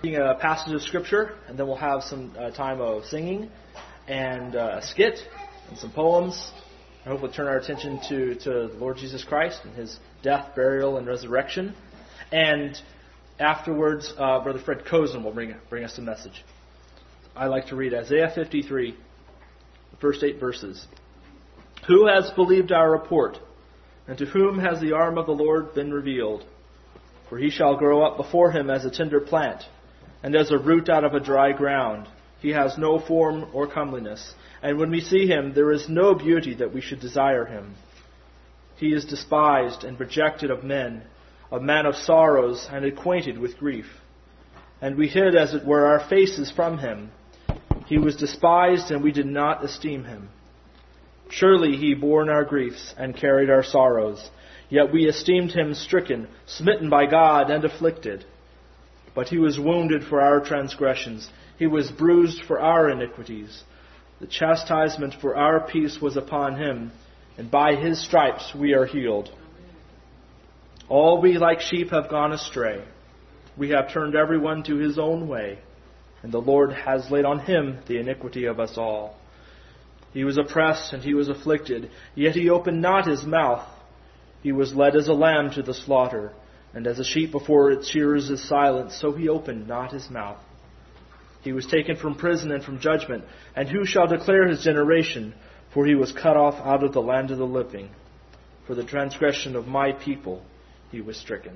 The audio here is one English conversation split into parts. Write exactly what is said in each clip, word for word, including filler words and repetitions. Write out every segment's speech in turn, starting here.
reading a passage of Scripture, and then we'll have some uh, time of singing and uh, a skit and some poems. I hope we'll turn our attention to, to the Lord Jesus Christ and His death, burial, and resurrection. And afterwards, uh, Brother Fred Cozen will bring, bring us a message. I like to read Isaiah fifty-three, the first eight verses. Who has believed our report? And to whom has the arm of the Lord been revealed? For he shall grow up before him as a tender plant, and as a root out of a dry ground. He has no form or comeliness, and when we see him, there is no beauty that we should desire him. He is despised and rejected of men, a man of sorrows and acquainted with grief. And we hid, as it were, our faces from him. He was despised, and we did not esteem him. Surely he bore our griefs and carried our sorrows. Yet we esteemed him stricken, smitten by God, and afflicted. But he was wounded for our transgressions. He was bruised for our iniquities. The chastisement for our peace was upon him, and by his stripes we are healed. All we like sheep have gone astray. We have turned everyone to his own way, and the Lord has laid on him the iniquity of us all. He was oppressed and he was afflicted, yet he opened not his mouth. He was led as a lamb to the slaughter, and as a sheep before its shearers is silent, so he opened not his mouth. He was taken from prison and from judgment, and who shall declare his generation? For he was cut off out of the land of the living. For the transgression of my people he was stricken.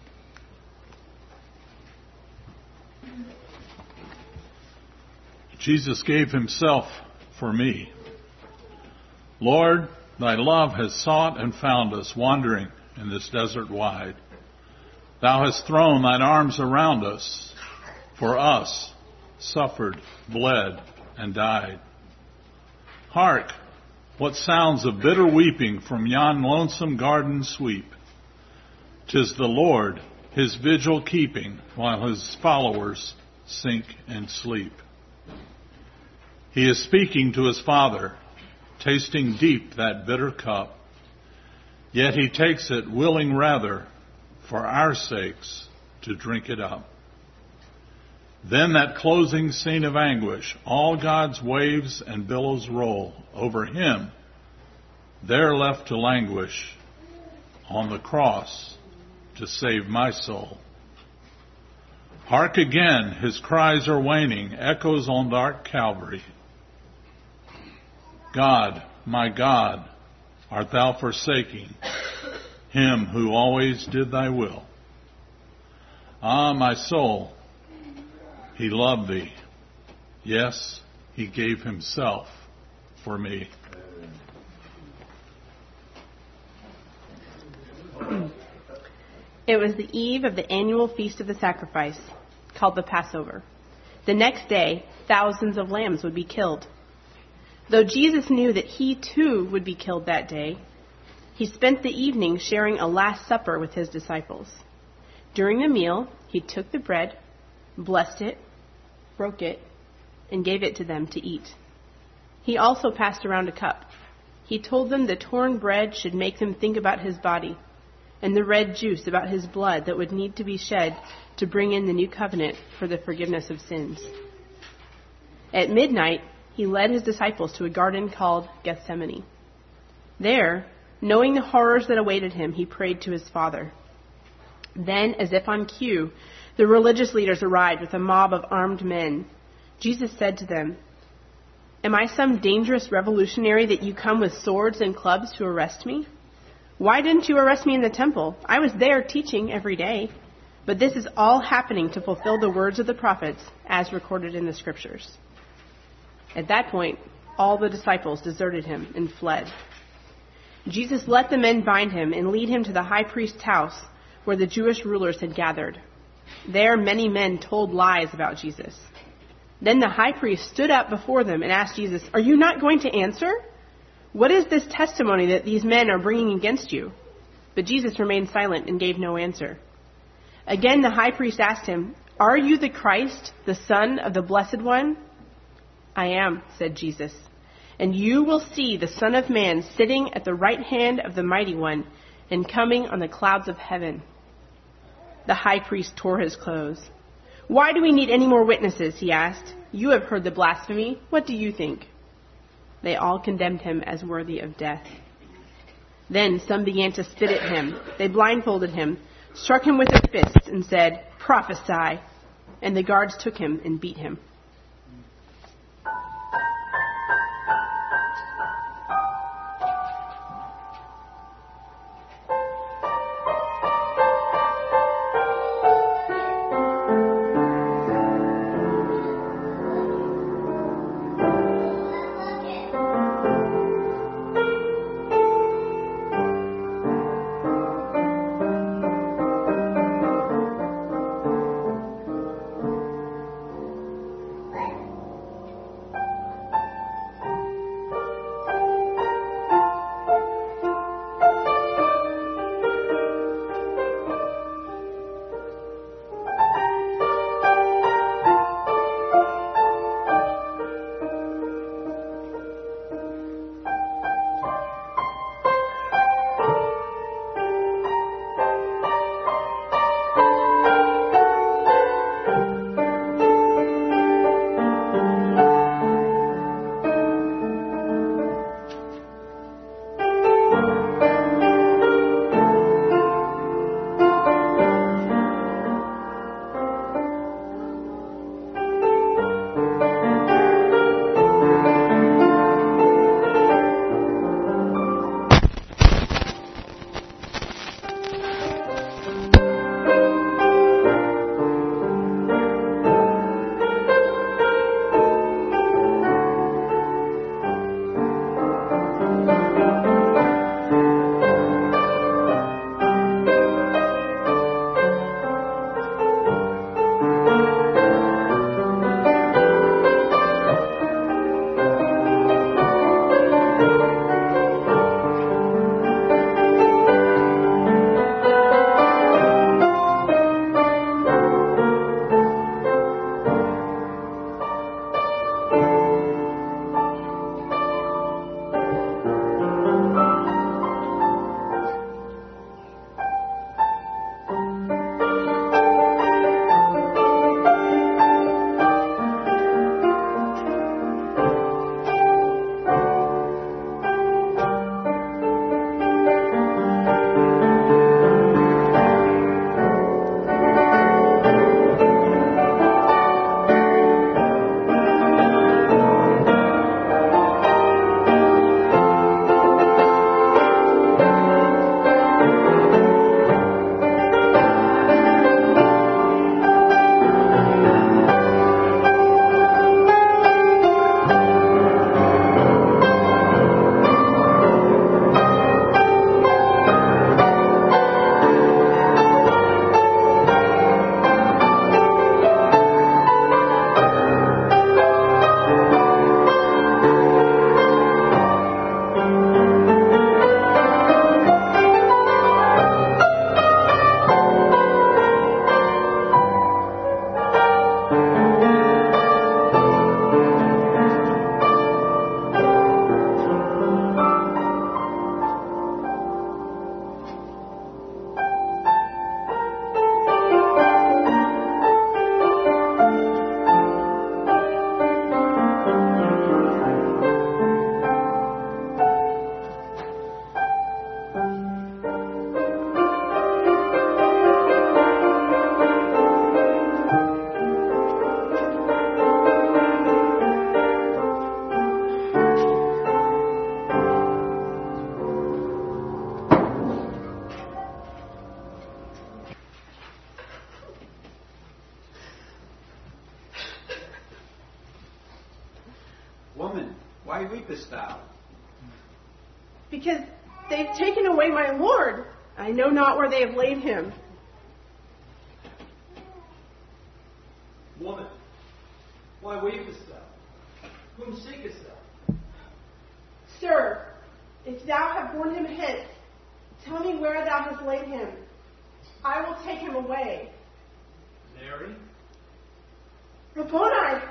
Jesus gave himself for me. Lord, thy love has sought and found us wandering in this desert wide. Thou hast thrown thine arms around us, for us, suffered, bled, and died. Hark, what sounds of bitter weeping from yon lonesome garden sweep. 'Tis the Lord, his vigil keeping, while his followers sink and sleep. He is speaking to his Father, tasting deep that bitter cup. Yet he takes it willing rather, for our sakes, to drink it up. Then that closing scene of anguish, all God's waves and billows roll over him, there left to languish on the cross to save my soul. Hark again, his cries are waning, echoes on dark Calvary. God, my God, art thou forsaking him who always did thy will? Ah, my soul, he loved thee. Yes, he gave himself for me. It was the eve of the annual Feast of the Sacrifice, called the Passover. The next day, thousands of lambs would be killed. Though Jesus knew that he too would be killed that day, he spent the evening sharing a Last Supper with his disciples. During the meal, he took the bread, blessed it, broke it, and gave it to them to eat. He also passed around a cup. He told them the torn bread should make them think about his body, and the red juice about his blood that would need to be shed to bring in the new covenant for the forgiveness of sins. At midnight, he led his disciples to a garden called Gethsemane. There, knowing the horrors that awaited him, he prayed to his Father. Then, as if on cue, the religious leaders arrived with a mob of armed men. Jesus said to them, "Am I some dangerous revolutionary that you come with swords and clubs to arrest me? Why didn't you arrest me in the temple? I was there teaching every day. But this is all happening to fulfill the words of the prophets as recorded in the scriptures." At that point, all the disciples deserted him and fled. Jesus let the men bind him and lead him to the high priest's house where the Jewish rulers had gathered. There many men told lies about Jesus. Then the high priest stood up before them and asked Jesus, "Are you not going to answer? What is this testimony that these men are bringing against you?" But Jesus remained silent and gave no answer. Again the high priest asked him, "Are you the Christ, the Son of the Blessed One?" "I am," said Jesus. "And you will see the Son of Man sitting at the right hand of the Mighty One and coming on the clouds of heaven." The high priest tore his clothes. "Why do we need any more witnesses?" he asked. "You have heard the blasphemy. What do you think?" They all condemned him as worthy of death. Then some began to spit at him. They blindfolded him, struck him with their fists, and said, "Prophesy." And the guards took him and beat him. Woman, why weepest thou? Because they've taken away my Lord. I know not where they have laid him. Woman, why weepest thou? Whom seekest thou? Sir, if thou have borne him hence, tell me where thou hast laid him. I will take him away. Mary? Rabboni!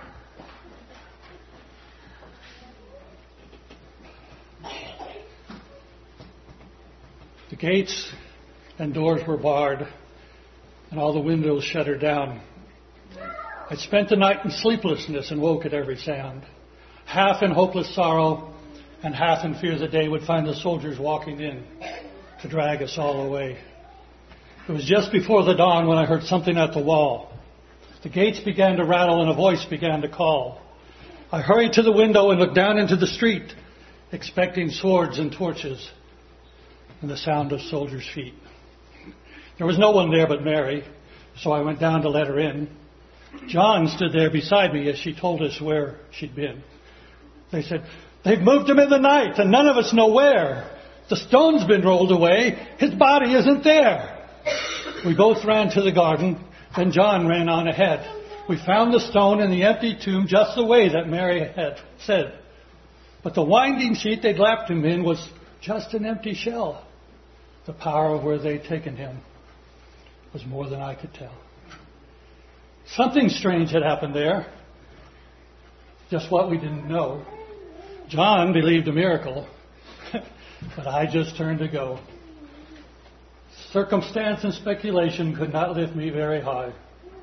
The gates and doors were barred, and all the windows shuttered down. I spent the night in sleeplessness and woke at every sound, half in hopeless sorrow and half in fear the day would find the soldiers walking in to drag us all away. It was just before the dawn when I heard something at the wall. The gates began to rattle and a voice began to call. I hurried to the window and looked down into the street, expecting swords and torches and the sound of soldiers' feet. There was no one there but Mary, so I went down to let her in. John stood there beside me as she told us where she'd been. They said, "They've moved him in the night and none of us know where. The stone's been rolled away. His body isn't there." We both ran to the garden. Then John ran on ahead. We found the stone in the empty tomb just the way that Mary had said. But the winding sheet they'd lapped him in was just an empty shell. The power of where they'd taken him was more than I could tell. Something strange had happened there. Just what we didn't know. John believed a miracle, but I just turned to go. Circumstance and speculation could not lift me very high.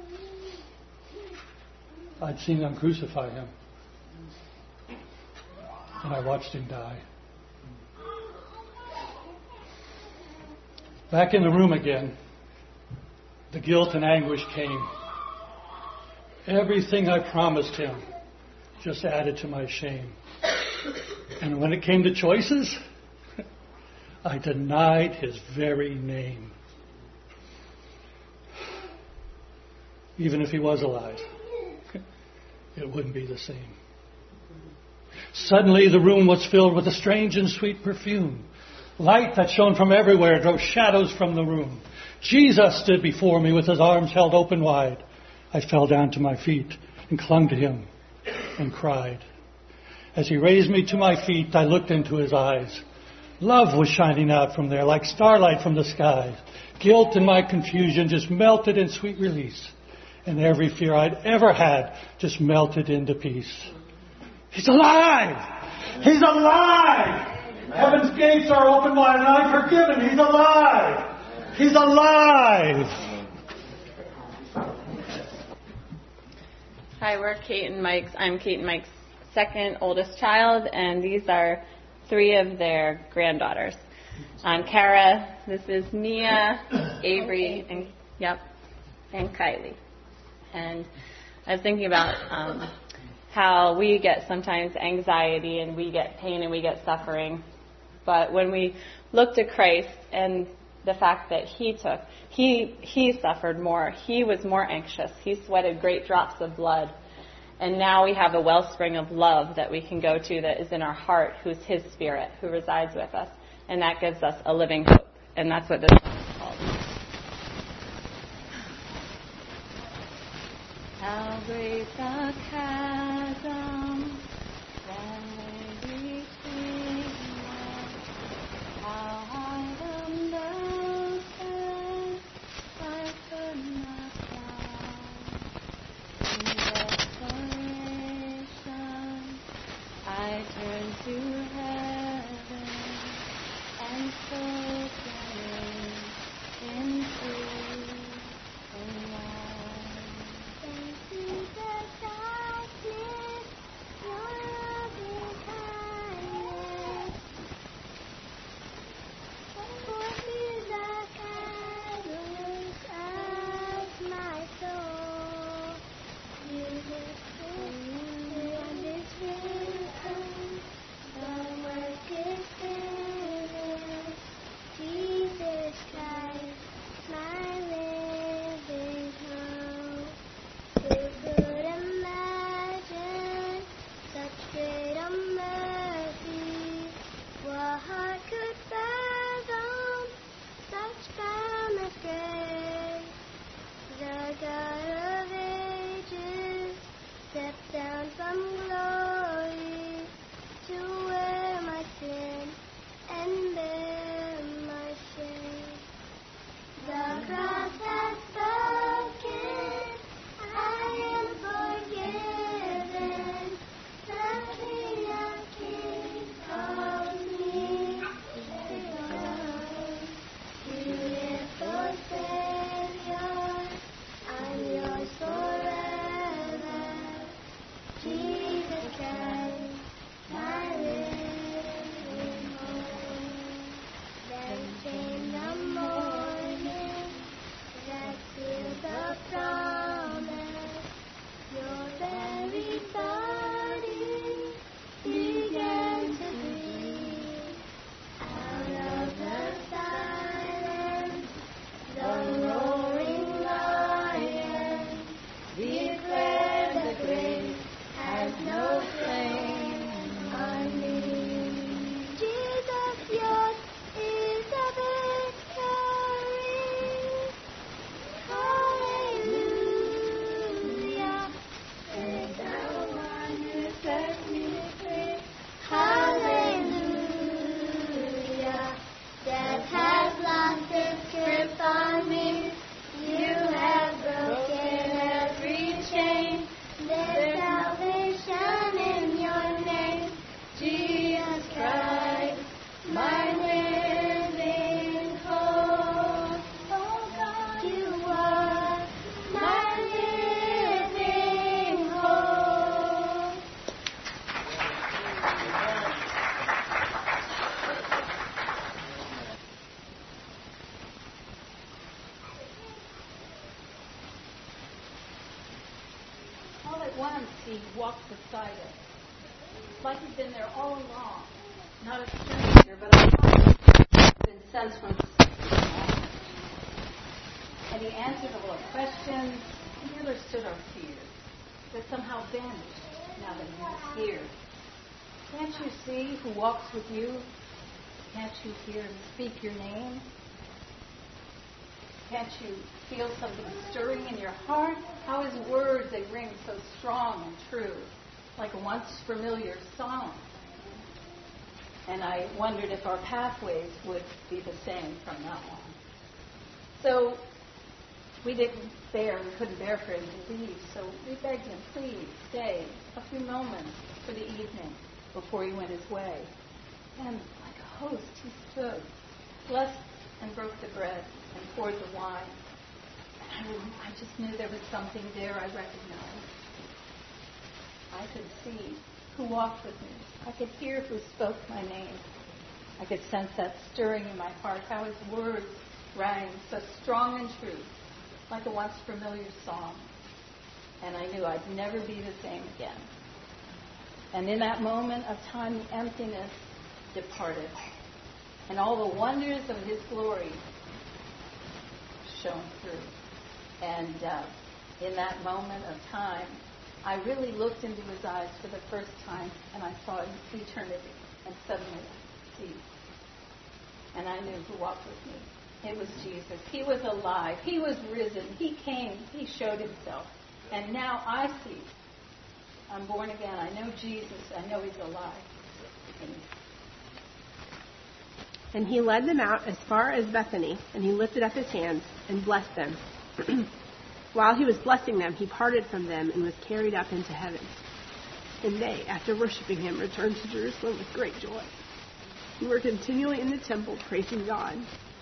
I'd seen them crucify him, and I watched him die. Back in the room again, the guilt and anguish came. Everything I promised him just added to my shame. And when it came to choices, I denied his very name. Even if he was alive, it wouldn't be the same. Suddenly the room was filled with a strange and sweet perfume. Light that shone from everywhere drove shadows from the room. Jesus stood before me with his arms held open wide. I fell down to my feet and clung to him and cried. As he raised me to my feet, I looked into his eyes. Love was shining out from there like starlight from the skies. Guilt and my confusion just melted in sweet release. And every fear I'd ever had just melted into peace. He's alive! He's alive! Heaven's gates are open wide and I'm forgiven. He's alive! He's alive! Hi, we're Kate and Mike's. I'm Kate and Mike's second oldest child, and these are three of their granddaughters. I'm Kara. This is Mia, Avery, and yep, and Kylie. And I was thinking about um, how we get sometimes anxiety and we get pain and we get suffering, but when we look to Christ and the fact that he took, he he suffered more. He was more anxious. He sweated great drops of blood. And now we have a wellspring of love that we can go to that is in our heart, who's his spirit, who resides with us. And that gives us a living hope. And that's what this song is called. How great the chasm that lay between us. How high the mountain I could not climb. In desperation, I turned to heaven and spoke my name in truth and light. And through the darkness, your at once, he walked beside us. It's like he'd been there all along. Not a stranger, but a friend who'd been sent from somewhere. And he answered all our questions. He understood our fears that somehow vanished now that he was here. Can't you see who walks with you? Can't you hear him speak your name? Can't you feel something stirring in your heart? How his words, they ring so strong and true, like a once familiar song. And I wondered if our pathways would be the same from now on. So we didn't bear, we couldn't bear for him to leave, so we begged him, please stay a few moments for the evening before he went his way. And like a host, he stood, blessed and broke the bread and poured the wine. And I, I just knew there was something there I recognized. I could see who walked with me. I could hear who spoke my name. I could sense that stirring in my heart, how his words rang so strong and true, like a once familiar song. And I knew I'd never be the same again. And in that moment of time, the emptiness departed. And all the wonders of his glory shone through. And uh, in that moment of time, I really looked into his eyes for the first time, and I saw eternity, and suddenly I see. And I knew who walked with me. It was Jesus. He was alive. He was risen. He came. He showed himself. And now I see. I'm born again. I know Jesus. I know he's alive. And And he led them out as far as Bethany, and he lifted up his hands and blessed them. While he was blessing them, he parted from them and was carried up into heaven. And they, after worshiping him, returned to Jerusalem with great joy. They were continually in the temple praising God.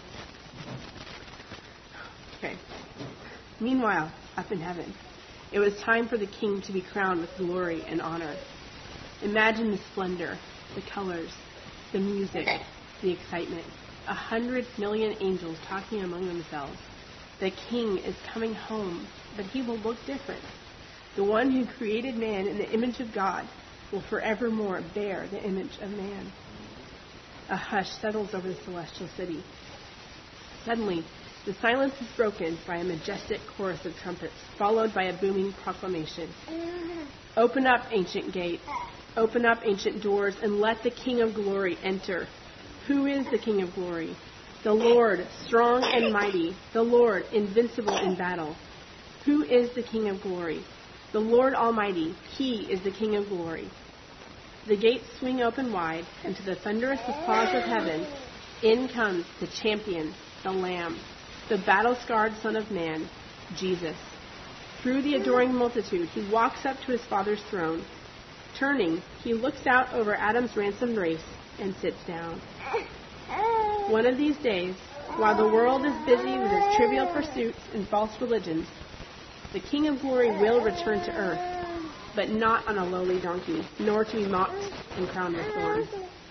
Okay. Meanwhile, up in heaven, it was time for the king to be crowned with glory and honor. Imagine the splendor, the colors, the music, the excitement. A hundred million angels talking among themselves. The king is coming home, but he will look different. The one who created man in the image of God will forevermore bear the image of man. A hush settles over the celestial city. Suddenly, the silence is broken by a majestic chorus of trumpets, followed by a booming proclamation. Open up, ancient gates. Open up, ancient doors, and let the King of glory enter. Who is the King of glory? The Lord, strong and mighty. The Lord, invincible in battle. Who is the King of glory? The Lord Almighty. He is the King of glory. The gates swing open wide, and to the thunderous applause of heaven, in comes the champion, the Lamb, the battle-scarred Son of Man, Jesus. Through the adoring multitude, he walks up to his Father's throne. Turning, he looks out over Adam's ransomed race and sits down. One of these days, while the world is busy with its trivial pursuits and false religions, the King of Glory will return to earth, but not on a lowly donkey, nor to be mocked and crowned with thorns.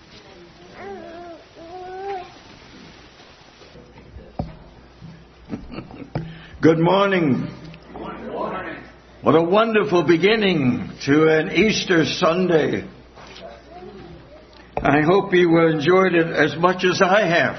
Good morning. Good morning. What a wonderful beginning to an Easter Sunday. I hope you enjoyed it as much as I have.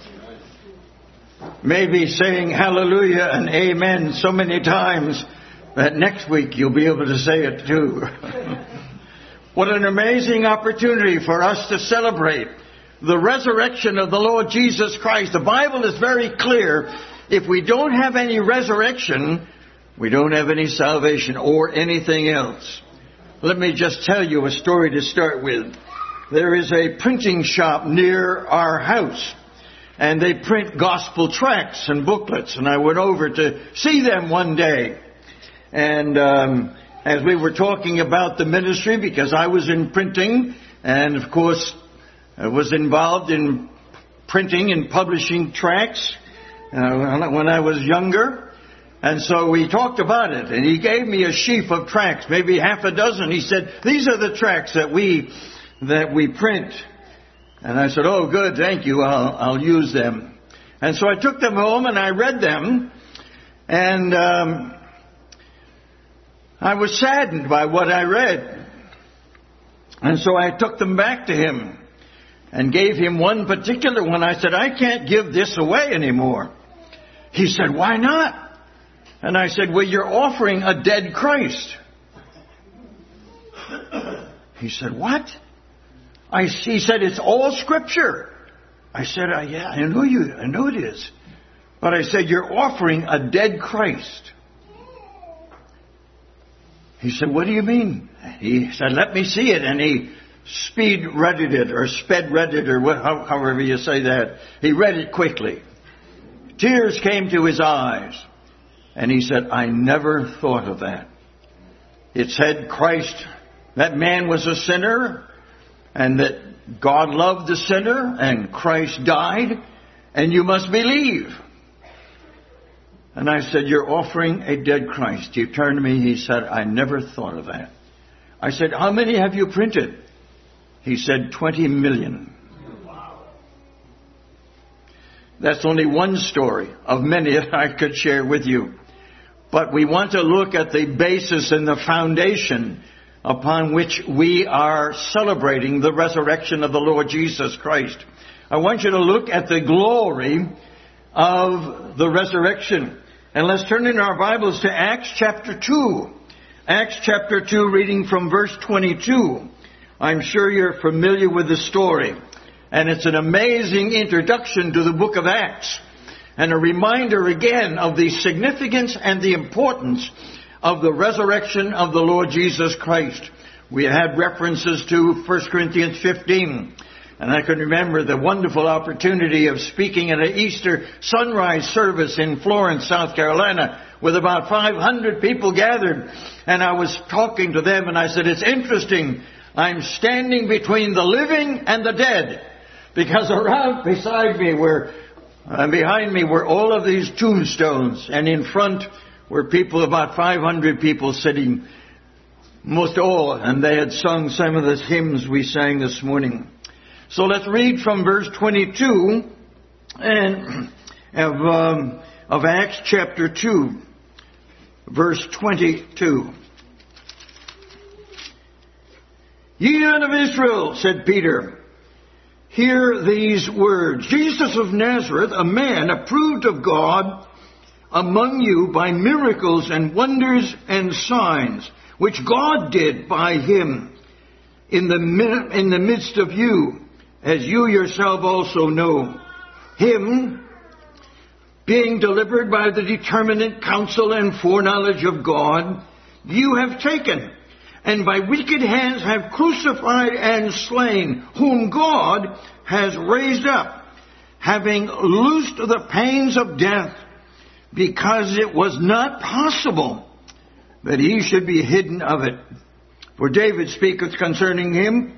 Maybe saying hallelujah and amen so many times that next week you'll be able to say it too. What an amazing opportunity for us to celebrate the resurrection of the Lord Jesus Christ. The Bible is very clear. If we don't have any resurrection, we don't have any salvation or anything else. Let me just tell you a story to start with. There is a printing shop near our house, and they print gospel tracts and booklets, and I went over to see them one day. And um, as we were talking about the ministry, because I was in printing, and of course I was involved in printing and publishing tracts uh, when I was younger. And so we talked about it, and he gave me a sheaf of tracts, maybe half a dozen. He said, these are the tracts that we that we print. And I said, oh, good, thank you, I'll, I'll use them. And so I took them home and I read them. And um, I was saddened by what I read. And so I took them back to him and gave him one particular one. I said, I can't give this away anymore. He said, why not? And I said, well, you're offering a dead Christ. He said, what? I, he said, it's all Scripture. I said, uh, yeah, I know you, I know it is. But I said, you're offering a dead Christ. He said, what do you mean? He said, let me see it. And he speed read it or sped read it or what, however you say that. He read it quickly. Tears came to his eyes. And he said, I never thought of that. It said Christ, that man was a sinner, and that God loved the sinner, and Christ died, and you must believe. And I said, you're offering a dead Christ. He turned to me, he said, I never thought of that. I said, how many have you printed? He said, twenty million. That's only one story of many that I could share with you. But we want to look at the basis and the foundation upon which we are celebrating the resurrection of the Lord Jesus Christ. I want you to look at the glory of the resurrection. And let's turn in our Bibles to Acts chapter two. Acts chapter two, reading from verse twenty-two. I'm sure you're familiar with the story. And it's an amazing introduction to the book of Acts. And a reminder again of the significance and the importance of the resurrection of the Lord Jesus Christ. We had references to First Corinthians fifteen. And I can remember the wonderful opportunity of speaking at an Easter sunrise service in Florence, South Carolina, with about five hundred people gathered. And I was talking to them and I said, it's interesting. I'm standing between the living and the dead. Because around beside me were, and behind me were all of these tombstones. And in front were people, about five hundred people sitting, most all. And they had sung some of the hymns we sang this morning. So let's read from verse twenty-two and of, um, of Acts chapter two, verse twenty-two. Ye men of Israel, said Peter, hear these words. Jesus of Nazareth, a man approved of God among you by miracles and wonders and signs, which God did by him in the, in the midst of you, as you yourself also know. Him, being delivered by the determinate counsel and foreknowledge of God, you have taken, and by wicked hands have crucified and slain, whom God has raised up, having loosed the pains of death, because it was not possible that he should be hidden of it. For David speaketh concerning him,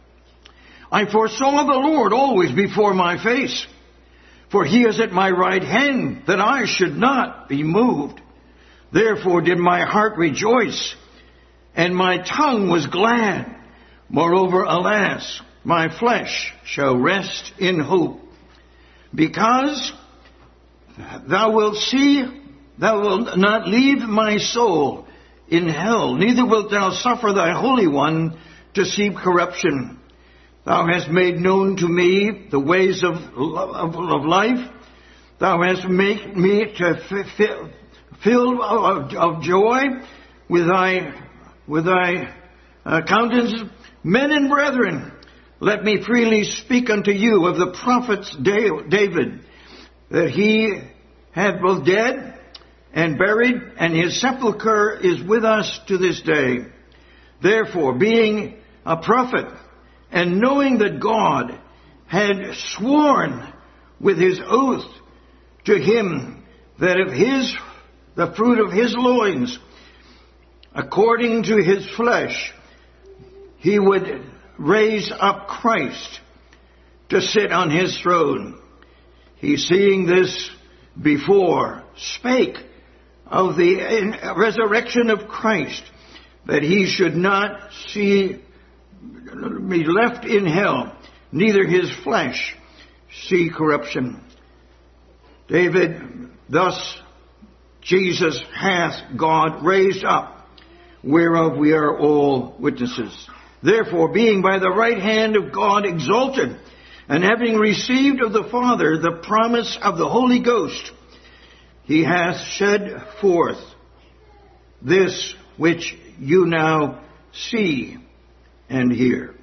I foresaw the Lord always before my face, for he is at my right hand, that I should not be moved. Therefore did my heart rejoice, and my tongue was glad. Moreover, alas, my flesh shall rest in hope, because thou wilt see, thou wilt not leave my soul in hell, neither wilt thou suffer thy Holy One to see corruption. Thou hast made known to me the ways of, of, of life. Thou hast made me to fill, fill of, of joy with thy, with thy uh, countenance. Men and brethren, let me freely speak unto you of the prophet David, that he hath both dead and buried, and his sepulchre is with us to this day. Therefore, being a prophet, and knowing that God had sworn with his oath to him that of his, the fruit of his loins, according to his flesh, he would raise up Christ to sit on his throne. He, seeing this before, spake of the resurrection of Christ, that he should not see be left in hell, neither his flesh see corruption. David, thus Jesus hath God raised up, whereof we are all witnesses. Therefore, being by the right hand of God exalted, and having received of the Father the promise of the Holy Ghost, he hath shed forth this which you now see and hear.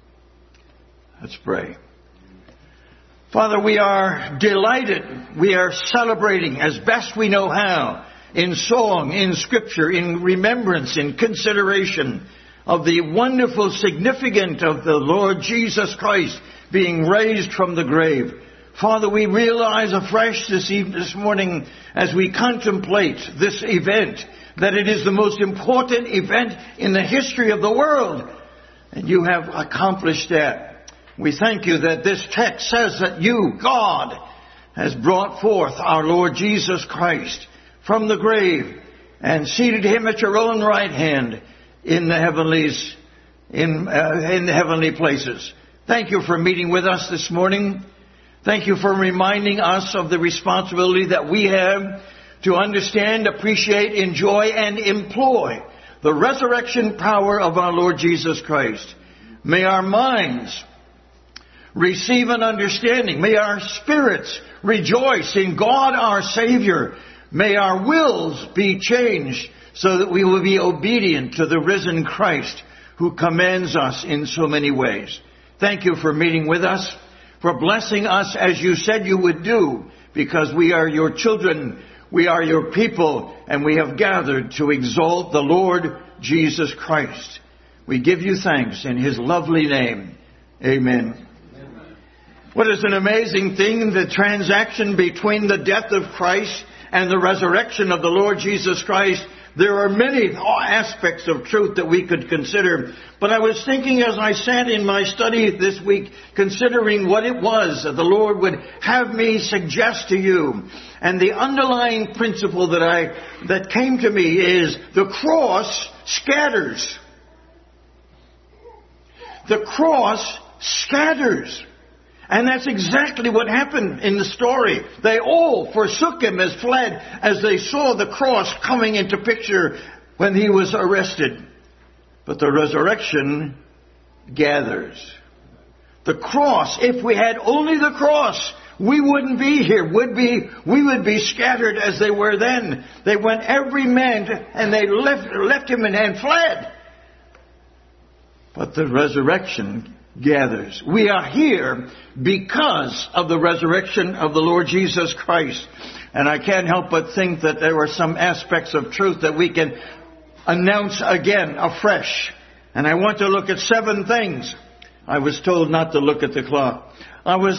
Let's pray. Father, we are delighted, we are celebrating as best we know how, in song, in scripture, in remembrance, in consideration of the wonderful significance of the Lord Jesus Christ being raised from the grave. Father, we realize afresh this evening, this morning, as we contemplate this event, that it is the most important event in the history of the world. And you have accomplished that. We thank you that this text says that you, God, has brought forth our Lord Jesus Christ from the grave and seated him at your own right hand in the heavenlies, in, uh, in the heavenly places. Thank you for meeting with us this morning. Thank you for reminding us of the responsibility that we have to understand, appreciate, enjoy, and employ the resurrection power of our Lord Jesus Christ. May our minds receive an understanding. May our spirits rejoice in God our Savior. May our wills be changed so that we will be obedient to the risen Christ who commands us in so many ways. Thank you for meeting with us, for blessing us as you said you would do, because we are your children, we are your people, and we have gathered to exalt the Lord Jesus Christ. We give you thanks in his lovely name. Amen. What is an amazing thing, the transaction between the death of Christ and the resurrection of the Lord Jesus Christ. There are many aspects of truth that we could consider. But I was thinking as I sat in my study this week, considering what it was that the Lord would have me suggest to you. And the underlying principle that I, that came to me is the cross scatters. The cross scatters. And that's exactly what happened in the story. They all forsook him as fled as they saw the cross coming into picture when he was arrested. But the resurrection gathers. The cross, if we had only the cross, we wouldn't be here. Would be, we would be scattered as they were then. They went every man to, and they left, left him and, and fled. But the resurrection gathers. We are here because of the resurrection of the Lord Jesus Christ. And I can't help but think that there are some aspects of truth that we can announce again afresh. And I want to look at seven things. I was told not to look at the clock. I was...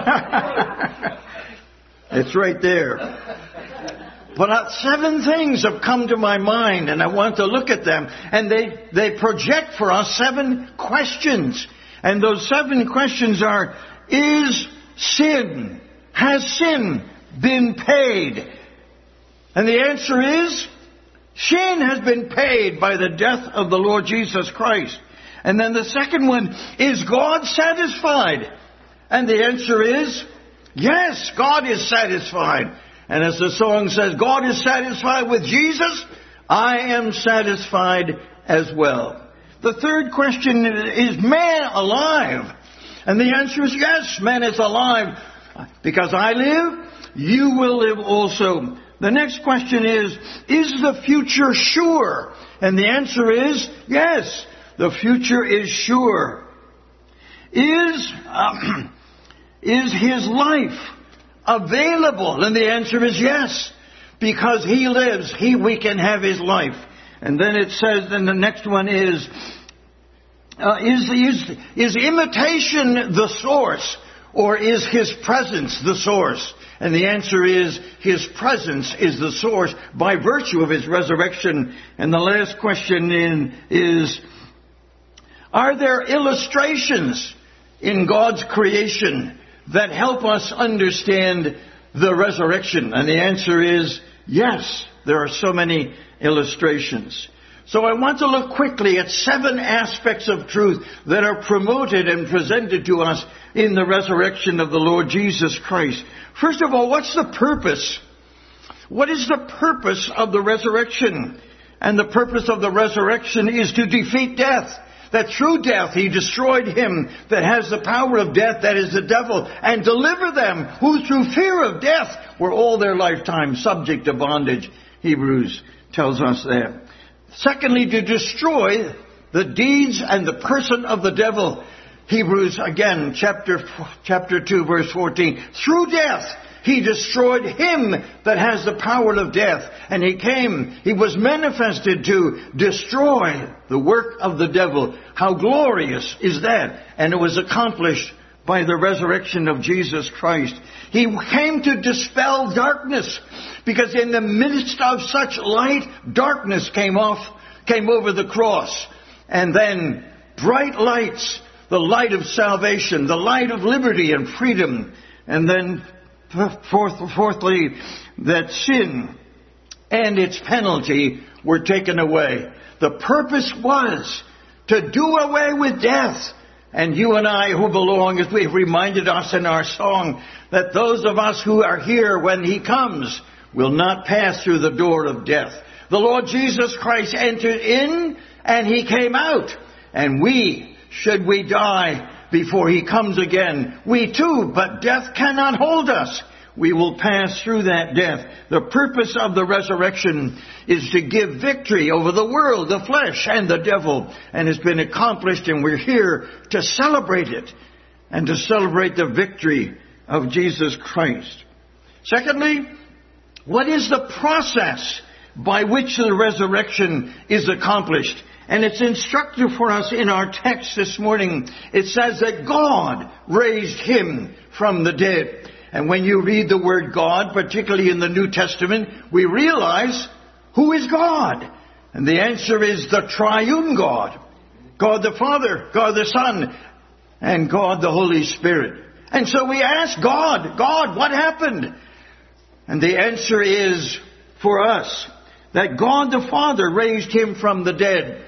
It's right there. But uh, seven things have come to my mind, and I want to look at them. And they, they project for us seven questions. And those seven questions are, is sin, has sin been paid? And the answer is, sin has been paid by the death of the Lord Jesus Christ. And then the second one, is God satisfied? And the answer is, yes, God is satisfied. And as the song says, God is satisfied with Jesus, I am satisfied as well. The third question is, man alive? And the answer is yes, man is alive. Because I live, you will live also. The next question is, is the future sure? And the answer is yes, the future is sure. Is, um, is his life available? And the answer is yes. Because he lives, he, we can have his life. And then it says, then the next one is, uh, is, is, is imitation the source, or is his presence the source? And the answer is, his presence is the source by virtue of his resurrection. And the last question in, is, are there illustrations in God's creation that help us understand the resurrection? And the answer is, yes, there are so many illustrations. So I want to look quickly at seven aspects of truth that are promoted and presented to us in the resurrection of the Lord Jesus Christ. First of all, what's the purpose? What is the purpose of the resurrection? And the purpose of the resurrection is to defeat death. That through death he destroyed him that has the power of death, that is the devil, and deliver them who through fear of death were all their lifetime subject to bondage. Hebrews tells us that. Secondly, to destroy the deeds and the person of the devil. Hebrews, again, chapter chapter two, verse fourteen. Through death he destroyed him that has the power of death. And he came, he was manifested to destroy the work of the devil. How glorious is that? And it was accomplished by the resurrection of Jesus Christ. He came to dispel darkness, because in the midst of such light, darkness came off, came over the cross. And then bright lights, the light of salvation, the light of liberty and freedom. And then fourth, fourthly, that sin and its penalty were taken away. The purpose was to do away with death. And you and I who belong, as we've reminded us in our song, that those of us who are here when he comes will not pass through the door of death. The Lord Jesus Christ entered in and he came out. And we, should we die before he comes again, we too, but death cannot hold us. We will pass through that death. The purpose of the resurrection is to give victory over the world, the flesh, and the devil. And it's been accomplished, and we're here to celebrate it and to celebrate the victory of Jesus Christ. Secondly, what is the process by which the resurrection is accomplished? And it's instructive for us in our text this morning. It says that God raised him from the dead. And when you read the word God, particularly in the New Testament, we realize who is God. And the answer is the triune God. God the Father, God the Son, and God the Holy Spirit. And so we ask God, God, what happened? And the answer is for us that God the Father raised him from the dead.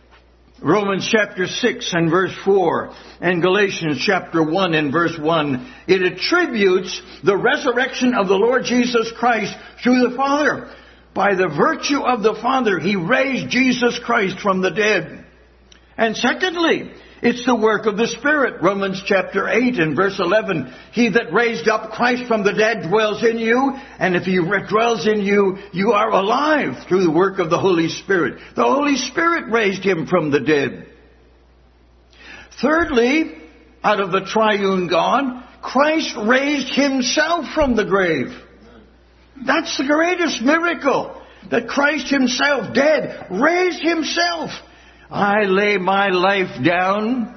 Romans chapter six and verse four and Galatians chapter one and verse one. It attributes the resurrection of the Lord Jesus Christ to the Father. By the virtue of the Father, he raised Jesus Christ from the dead. And secondly, it's the work of the Spirit. Romans chapter eight and verse eleven. He that raised up Christ from the dead dwells in you. And if he dwells in you, you are alive through the work of the Holy Spirit. The Holy Spirit raised him from the dead. Thirdly, out of the triune God, Christ raised himself from the grave. That's the greatest miracle. That Christ himself, dead, raised himself. I lay my life down.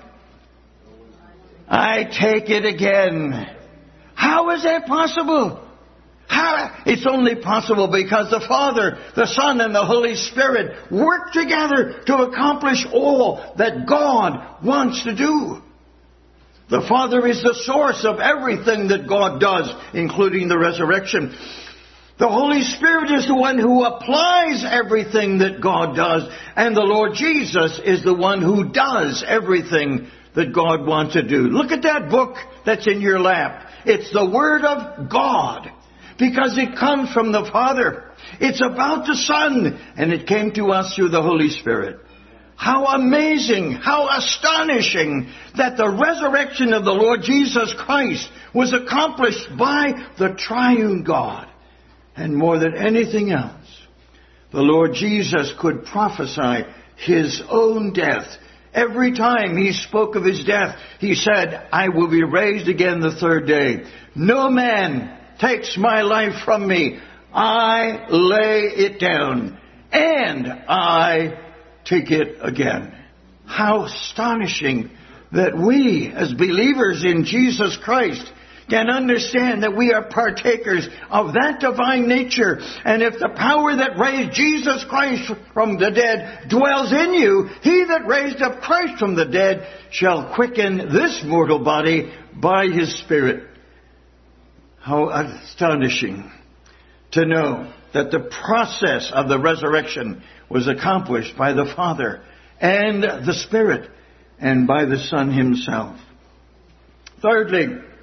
I take it again. How is that possible? How? It's only possible because the Father, the Son, and the Holy Spirit work together to accomplish all that God wants to do. The Father is the source of everything that God does, including the resurrection. The Holy Spirit is the one who applies everything that God does. And the Lord Jesus is the one who does everything that God wants to do. Look at that book that's in your lap. It's the Word of God. Because it comes from the Father. It's about the Son. And it came to us through the Holy Spirit. How amazing, how astonishing that the resurrection of the Lord Jesus Christ was accomplished by the triune God. And more than anything else, the Lord Jesus could prophesy his own death. Every time he spoke of his death, he said, I will be raised again the third day. No man takes my life from me. I lay it down, and I take it again. How astonishing that we, as believers in Jesus Christ, can understand that we are partakers of that divine nature. And if the power that raised Jesus Christ from the dead dwells in you, he that raised up Christ from the dead shall quicken this mortal body by his Spirit. How astonishing to know that the process of the resurrection was accomplished by the Father and the Spirit and by the Son himself. Thirdly,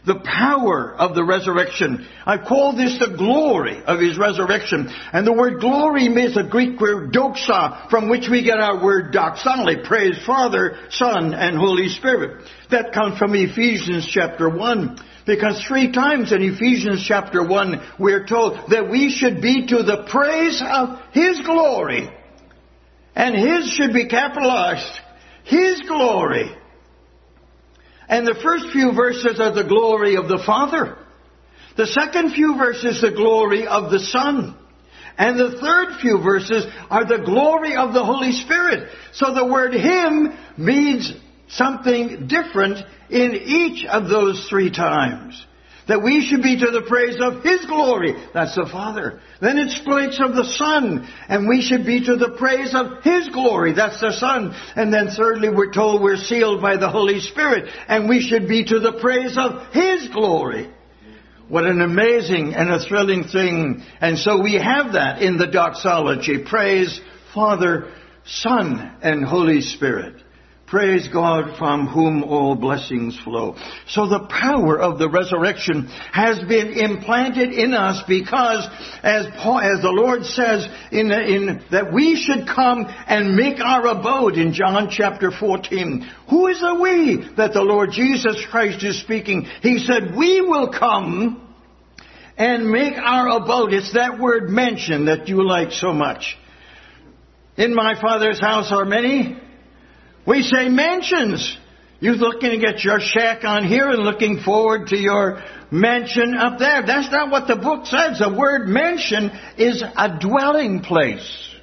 The power of the resurrection. I call this the glory of his resurrection. And the word glory means the Greek word doxa, from which we get our word doxali, praise Father, Son, and Holy Spirit. That comes from Ephesians chapter one. Because three times in Ephesians chapter one, we're told that we should be to the praise of his glory. And his should be capitalized. His glory. And the first few verses are the glory of the Father. The second few verses, the glory of the Son. And the third few verses are the glory of the Holy Spirit. So the word him means something different in each of those three times. That we should be to the praise of his glory. That's the Father. Then it speaks of the Son. And we should be to the praise of his glory. That's the Son. And then thirdly, we're told we're sealed by the Holy Spirit. And we should be to the praise of his glory. What an amazing and a thrilling thing. And so we have that in the doxology. Praise Father, Son, and Holy Spirit. Praise God from whom all blessings flow. So the power of the resurrection has been implanted in us because, as Paul, as the Lord says, in, in that we should come and make our abode in John chapter fourteen. Who is the we that the Lord Jesus Christ is speaking? He said, we will come and make our abode. It's that word mention that you like so much. In my Father's house are many. We say mansions. You're looking to get your shack on here and looking forward to your mansion up there. That's not what the book says. The word mansion is a dwelling place.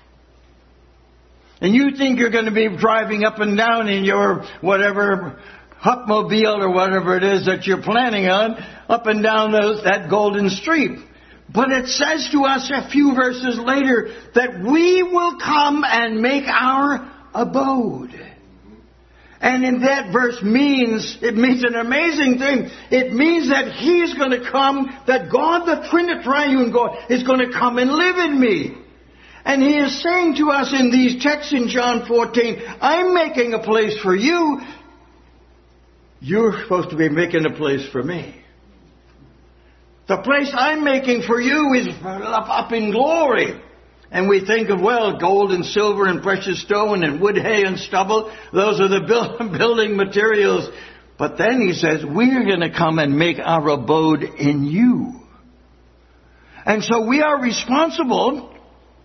And you think you're going to be driving up and down in your whatever Hupmobile or whatever it is that you're planning on, up and down those, that Golden Street. But it says to us a few verses later that we will come and make our abode. And in that verse means, it means an amazing thing. It means that he's going to come, that God, the Trinitarian God, is going to come and live in me. And he is saying to us in these texts in John fourteen, I'm making a place for you. You're supposed to be making a place for me. The place I'm making for you is up in glory. And we think of, well, gold and silver and precious stone and wood, hay and stubble. Those are the building materials. But then he says, we're going to come and make our abode in you. And so we are responsible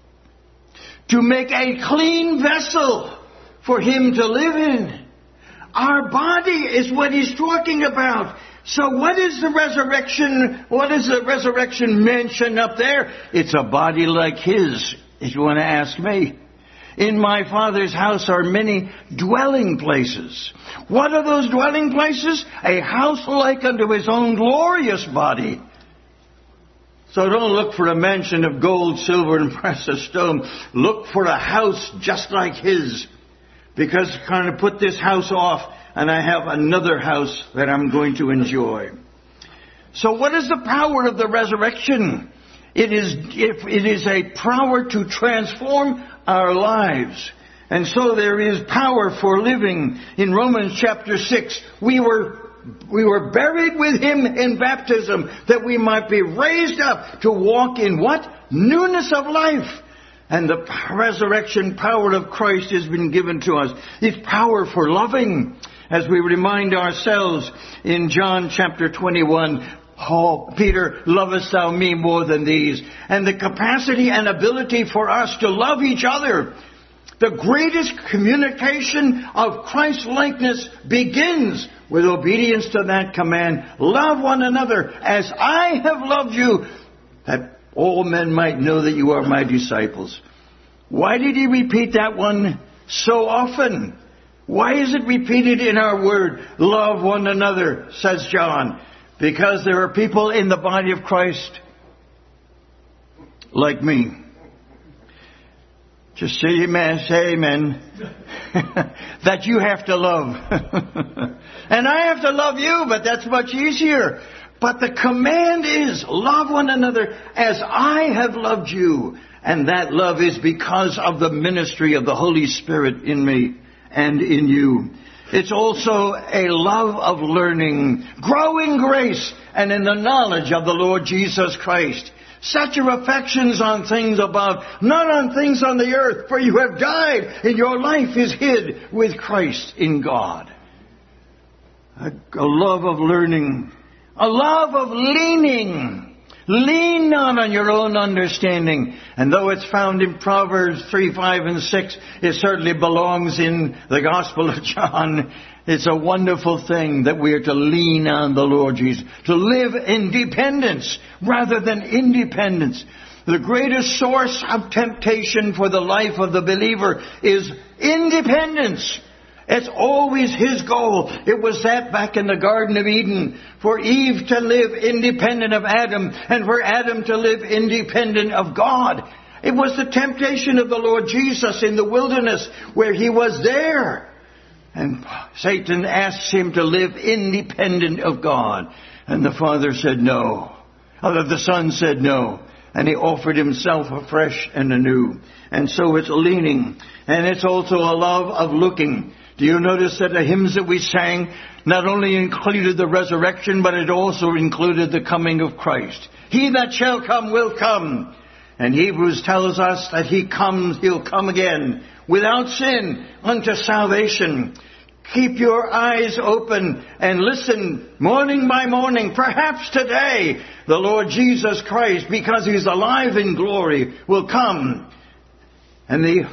to make a clean vessel for him to live in. Our body is what he's talking about. So what is the resurrection? What is the resurrection mention up there? It's a body like his, if you want to ask me. In my Father's house are many dwelling places. What are those dwelling places? A house like unto his own glorious body. So don't look for a mansion of gold, silver, and precious stone. Look for a house just like his. Because I'm going to put this house off, and I have another house that I'm going to enjoy. So what is the power of the resurrection? It is, it is a power to transform our lives. And so there is power for living. In Romans chapter six, we were we were buried with him in baptism, that we might be raised up to walk in what? Newness of life. And the resurrection power of Christ has been given to us. It's power for loving. As we remind ourselves in John chapter twenty-one, oh, Peter, lovest thou me more than these? And the capacity and ability for us to love each other. The greatest communication of Christ-likeness begins with obedience to that command. Love one another as I have loved you, that all men might know that you are my disciples. Why did he repeat that one so often? Why is it repeated in our word? Love one another, says John. Because there are people in the body of Christ like me. Just say amen, say amen. That you have to love. And I have to love you, but that's much easier. But the command is, love one another as I have loved you. And that love is because of the ministry of the Holy Spirit in me and in you. It's also a love of learning, growing grace, and in the knowledge of the Lord Jesus Christ. Set your affections on things above, not on things on the earth, for you have died, and your life is hid with Christ in God. A, a love of learning, a love of leaning. Lean not on your own understanding. And though it's found in Proverbs three, five, and six, it certainly belongs in the Gospel of John. It's a wonderful thing that we are to lean on the Lord Jesus, to live in dependence rather than independence. The greatest source of temptation for the life of the believer is independence. It's always his goal. It was that back in the Garden of Eden, for Eve to live independent of Adam and for Adam to live independent of God. It was the temptation of the Lord Jesus in the wilderness where he was there. And Satan asked him to live independent of God. And the Father said no. Or the Son said no. And he offered himself afresh and anew. And so it's leaning. And it's also a love of looking. Do you notice that the hymns that we sang not only included the resurrection, but it also included the coming of Christ? He that shall come will come. And Hebrews tells us that he comes, he'll come again without sin unto salvation. Keep your eyes open and listen morning by morning. Perhaps today the Lord Jesus Christ, because he's alive in glory, will come. And the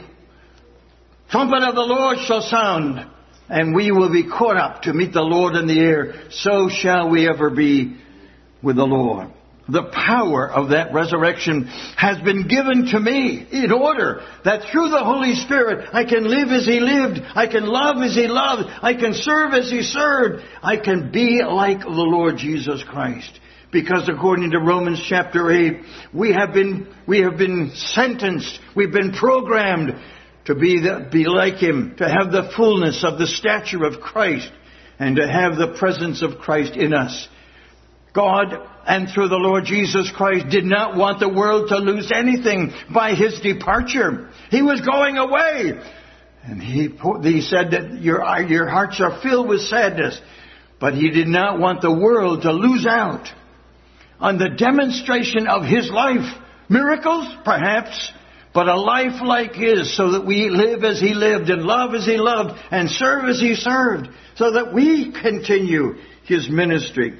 trumpet of the Lord shall sound, and we will be caught up to meet the Lord in the air. So shall we ever be with the Lord. The power of that resurrection has been given to me in order that through the Holy Spirit I can live as he lived, I can love as he loved, I can serve as he served, I can be like the Lord Jesus Christ. Because according to Romans chapter eight, we have been, we have been sentenced, we've been programmed to be, the, be like him, to have the fullness of the stature of Christ, and to have the presence of Christ in us. God, and through the Lord Jesus Christ, did not want the world to lose anything by his departure. He was going away. And he, he said that your, your hearts are filled with sadness. But he did not want the world to lose out on the demonstration of his life. Miracles, perhaps, but a life like his, so that we live as he lived and love as he loved and serve as he served, so that we continue his ministry.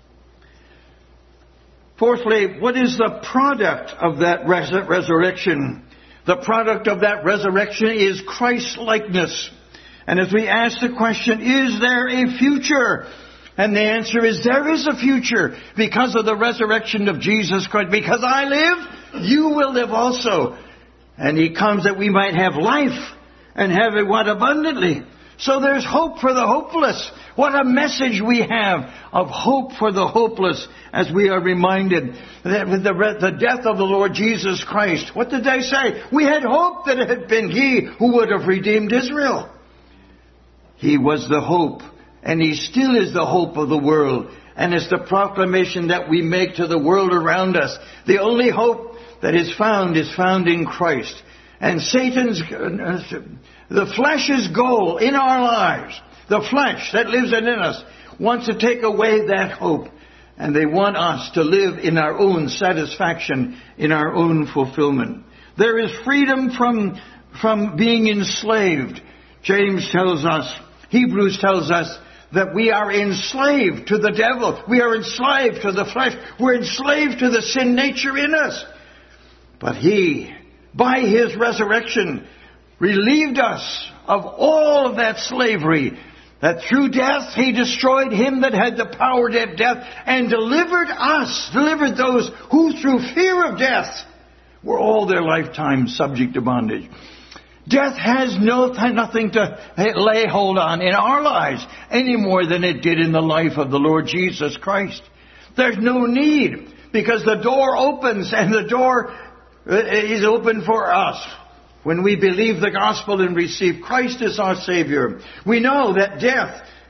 Fourthly, what is the product of that res- resurrection? The product of that resurrection is Christ-likeness. And as we ask the question, is there a future? And the answer is, there is a future because of the resurrection of Jesus Christ. Because I live, you will live also. And he comes that we might have life and have it what abundantly. So there's hope for the hopeless. What a message we have of hope for the hopeless, as we are reminded that with the, the death of the Lord Jesus Christ, what did they say? We had hope that it had been he who would have redeemed Israel. He was the hope, and he still is the hope of the world. And it's the proclamation that we make to the world around us. The only hope that is found is found in Christ. And Satan's, the flesh's goal in our lives, the flesh that lives in us, wants to take away that hope. And they want us to live in our own satisfaction, in our own fulfillment. There is freedom from, from being enslaved. James tells us, Hebrews tells us, that we are enslaved to the devil. We are enslaved to the flesh. We're enslaved to the sin nature in us. But he, by his resurrection, relieved us of all of that slavery. That through death he destroyed him that had the power of death, and delivered us, delivered those who through fear of death were all their lifetime subject to bondage. Death has no nothing to lay hold on in our lives any more than it did in the life of the Lord Jesus Christ. There's no need, because the door opens, and the door is open for us. When we believe the gospel and receive Christ as our Savior, we know that death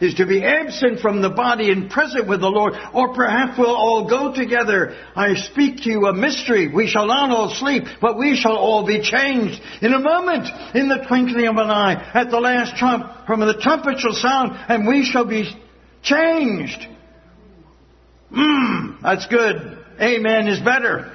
is to be absent from the body and present with the Lord, or perhaps we'll all go together. I speak to you a mystery. We shall not all sleep, but we shall all be changed in a moment, in the twinkling of an eye, at the last trump, from the trumpet shall sound, and we shall be changed. Mmm, that's good. Amen is better.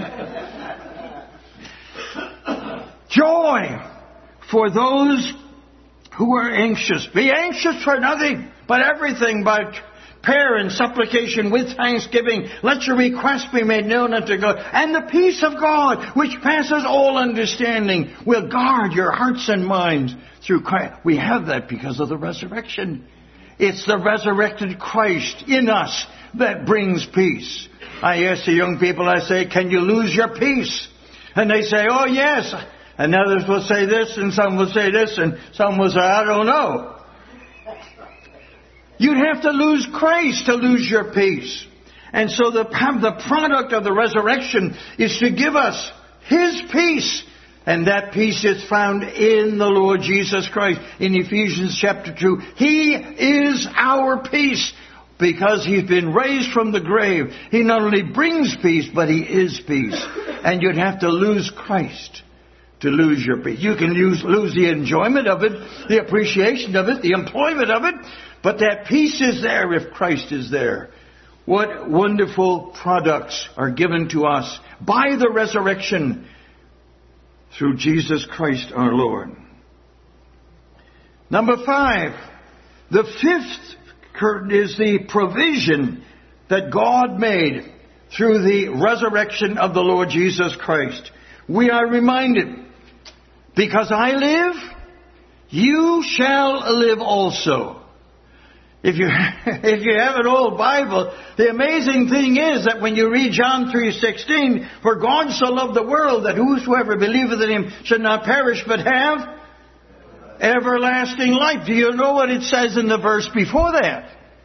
Joy for those who are anxious. Be anxious for nothing, but everything by prayer and supplication with thanksgiving. Let your requests be made known unto God. And the peace of God, which passes all understanding, will guard your hearts and minds through Christ. We have that because of the resurrection. It's the resurrected Christ in us that brings peace. I ask the young people, I say, can you lose your peace? And they say, oh yes. And others will say this, and some will say this, and some will say, I don't know. You'd have to lose Christ to lose your peace. And so the, the product of the resurrection is to give us His peace. And that peace is found in the Lord Jesus Christ. In Ephesians chapter two, He is our peace. Because He's been raised from the grave, He not only brings peace, but He is peace. And you'd have to lose Christ to lose your peace. You can lose, lose the enjoyment of it, the appreciation of it, the employment of it, but that peace is there if Christ is there. What wonderful products are given to us by the resurrection through Jesus Christ our Lord. Number five, the fifth curtain is the provision that God made through the resurrection of the Lord Jesus Christ. We are reminded, because I live, you shall live also. If you, if you have an old Bible, the amazing thing is that when you read John three sixteen, for God so loved the world that whosoever believeth in Him should not perish but have everlasting life. Do you know what it says in the verse before that?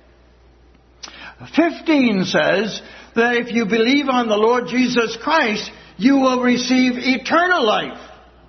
fifteen says that if you believe on the Lord Jesus Christ, you will receive eternal life.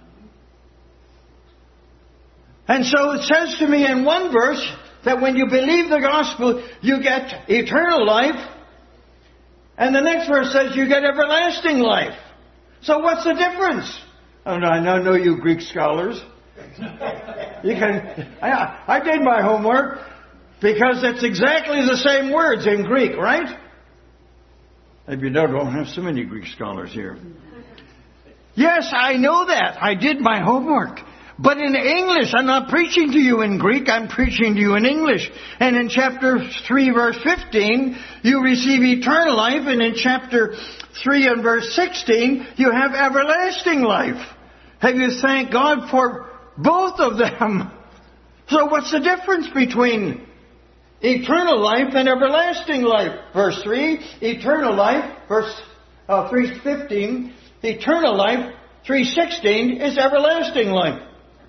And so it says to me in one verse that when you believe the gospel, you get eternal life. And the next verse says you get everlasting life. So what's the difference? Oh, no, I know you Greek scholars. You can. I, I did my homework because it's exactly the same words in Greek, right? Maybe you don't have so many Greek scholars here. Yes, I know that. I did my homework. But in English, I'm not preaching to you in Greek, I'm preaching to you in English. And in chapter three, verse fifteen, you receive eternal life. And in chapter three and verse sixteen, you have everlasting life. Have you thanked God for both of them? So what's the difference between eternal life and everlasting life? Verse three, eternal life. Verse uh, three fifteen, eternal life. three sixteen is everlasting life.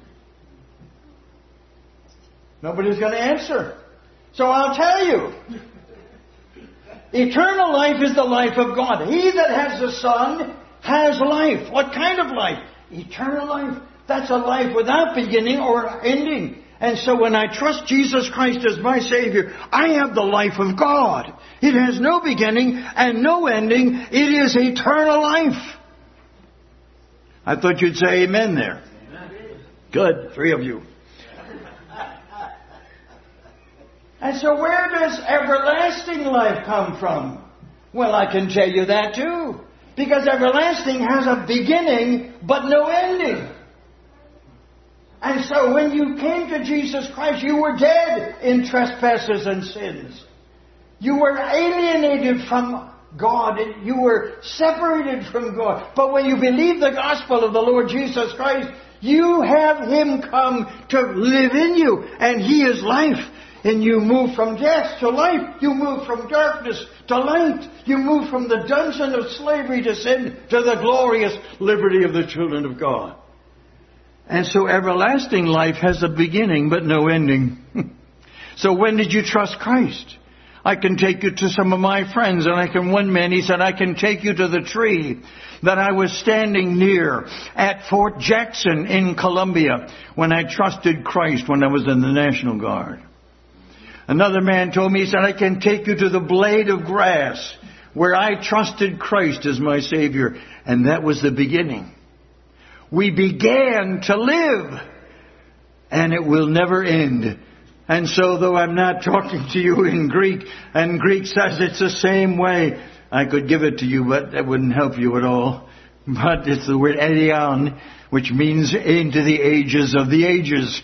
Nobody's going to answer. So I'll tell you. Eternal life is the life of God. He that has the Son has life. What kind of life? Eternal life. That's a life without beginning or ending. And so when I trust Jesus Christ as my Savior, I have the life of God. It has no beginning and no ending. It is eternal life. I thought you'd say amen there. Amen. Good. Three of you. And so where does everlasting life come from? Well, I can tell you that too. Because everlasting has a beginning but no ending. And so when you came to Jesus Christ, you were dead in trespasses and sins. You were alienated from God. You were separated from God. But when you believe the gospel of the Lord Jesus Christ, you have Him come to live in you. And He is life. And you move from death to life. You move from darkness to light. You move from the dungeon of slavery to sin to the glorious liberty of the children of God. And so everlasting life has a beginning but no ending. So when did you trust Christ? I can take you to some of my friends, and I can, one man, he said, I can take you to the tree that I was standing near at Fort Jackson in Columbia when I trusted Christ when I was in the National Guard. Another man told me, he said, I can take you to the blade of grass where I trusted Christ as my Savior. And that was the beginning. We began to live, and it will never end. And so, though I'm not talking to you in Greek, and Greek says it's the same way, I could give it to you, but that wouldn't help you at all. But it's the word aion, which means into the ages of the ages.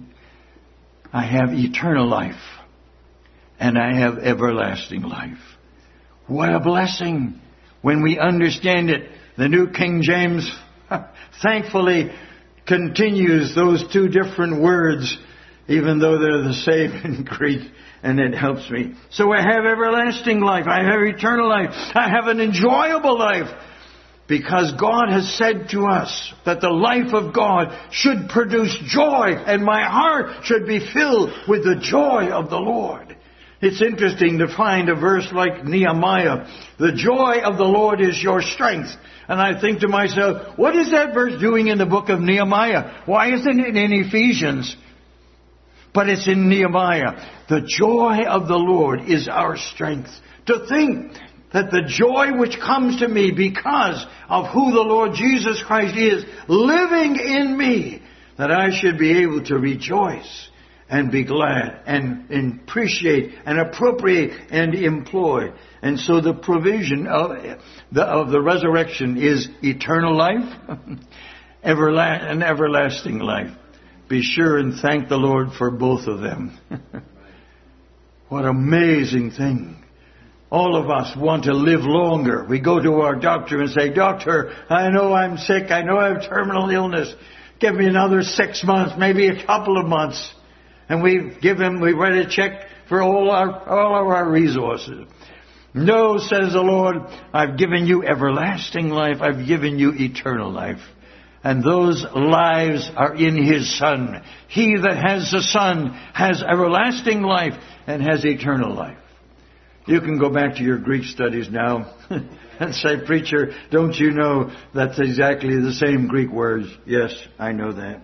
I have eternal life, and I have everlasting life. What a blessing when we understand it. The New King James thankfully continues those two different words, even though they're the same in Greek, and it helps me. So I have everlasting life. I have eternal life. I have an enjoyable life, because God has said to us that the life of God should produce joy, and my heart should be filled with the joy of the Lord. It's interesting to find a verse like Nehemiah. The joy of the Lord is your strength. And I think to myself, what is that verse doing in the book of Nehemiah? Why isn't it in Ephesians? But it's in Nehemiah. The joy of the Lord is our strength. To think that the joy which comes to me because of who the Lord Jesus Christ is living in me, that I should be able to rejoice and be glad and appreciate and appropriate and employ. And so the provision of the, of the resurrection is eternal life, everla- and everlasting life. Be sure and thank the Lord for both of them. What an amazing thing. All of us want to live longer. We go to our doctor and say, Doctor, I know I'm sick. I know I have terminal illness. Give me another six months, maybe a couple of months. And we give him, we write a check for all our, all of our resources. No, says the Lord, I've given you everlasting life. I've given you eternal life. And those lives are in His Son. He that has the Son has everlasting life and has eternal life. You can go back to your Greek studies now and say, Preacher, don't you know that's exactly the same Greek words? Yes, I know that.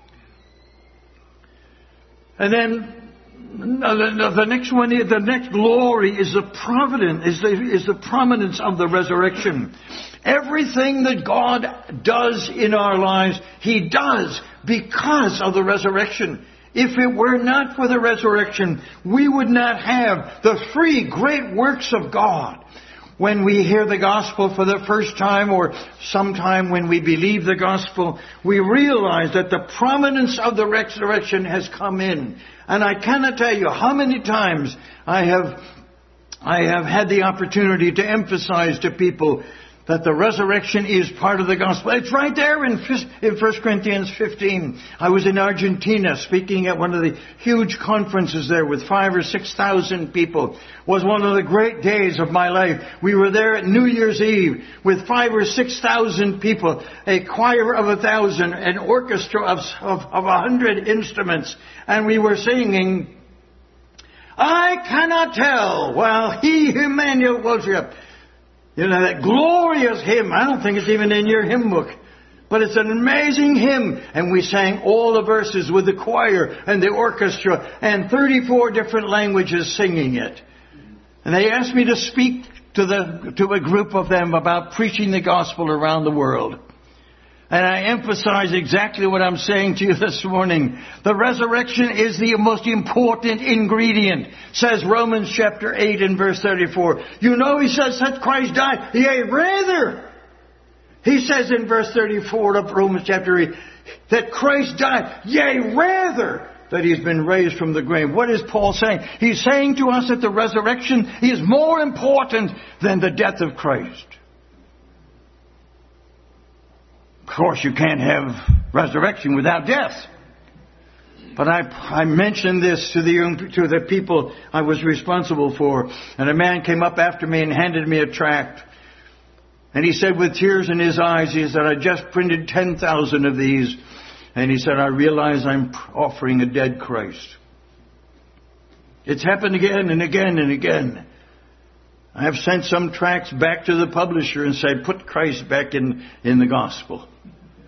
And then the next one, the next glory is the providence, is the, is the prominence of the resurrection. Everything that God does in our lives, He does because of the resurrection. If it were not for the resurrection, we would not have the three great works of God. When we hear the gospel for the first time, or sometime when we believe the gospel, we realize that the prominence of the resurrection has come in. And I cannot tell you how many times I have, I have had the opportunity to emphasize to people that the resurrection is part of the gospel. It's right there in First Corinthians fifteen. I was in Argentina speaking at one of the huge conferences there with five or six thousand people. It was one of the great days of my life. We were there at New Year's Eve with five or six thousand people, a choir of a thousand, an orchestra of of, of a hundred instruments, and we were singing, I cannot tell while He Emmanuel worship. You know, that glorious hymn. I don't think it's even in your hymn book. But it's an amazing hymn. And we sang all the verses with the choir and the orchestra and thirty-four different languages singing it. And they asked me to speak to the to a group of them about preaching the gospel around the world. And I emphasize exactly what I'm saying to you this morning. The resurrection is the most important ingredient, says Romans chapter eight and verse thirty-four. You know, he says that Christ died. Yea, rather. He says in verse thirty-four of Romans chapter eight that Christ died. Yea, rather that He's been raised from the grave. What is Paul saying? He's saying to us that the resurrection is more important than the death of Christ. Of course, you can't have resurrection without death. But I, I mentioned this to the young, to the people I was responsible for. And a man came up after me and handed me a tract. And he said with tears in his eyes, he said, I just printed ten thousand of these. And he said, I realize I'm offering a dead Christ. It's happened again and again and again. I have sent some tracts back to the publisher and said, put Christ back in, in the gospel.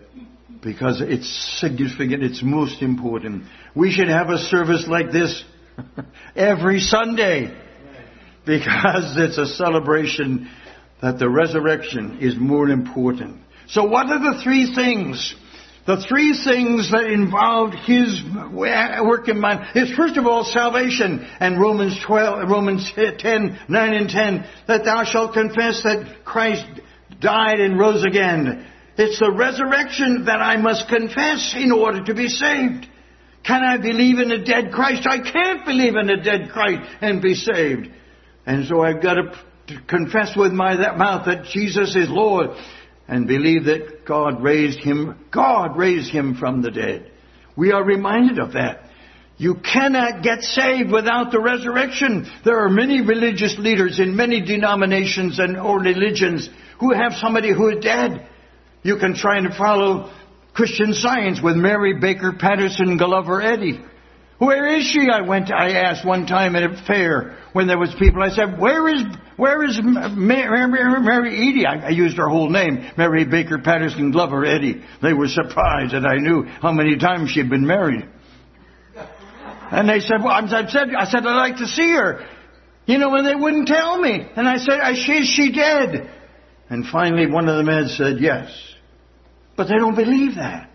Because it's significant, it's most important. We should have a service like this Every Sunday. Because it's a celebration that the resurrection is more important. So what are the three things? The three things that involved His work in mine is, first of all, salvation. And Romans twelve, Romans ten, nine and ten, that thou shalt confess that Christ died and rose again. It's the resurrection that I must confess in order to be saved. Can I believe in a dead Christ? I can't believe in a dead Christ and be saved. And so I've got to confess with my mouth that Jesus is Lord and believe that God raised Him, God raised Him from the dead. We are reminded of that. You cannot get saved without the resurrection. There are many religious leaders in many denominations and or religions who have somebody who is dead. You can try and follow Christian Science with Mary Baker Patterson Glover Eddy. Where is she? I went. I asked one time at a fair when there was people. I said, "Where is where is Mary, Mary, Mary Eddy?" I, I used her whole name, Mary Baker Patterson Glover Eddy. They were surprised that I knew how many times she'd been married. And they said, "Well," I said, "I said I'd like to see her." You know, and they wouldn't tell me. And I said, "Is she, is she dead?" And finally, one of the men said, "Yes," but they don't believe that.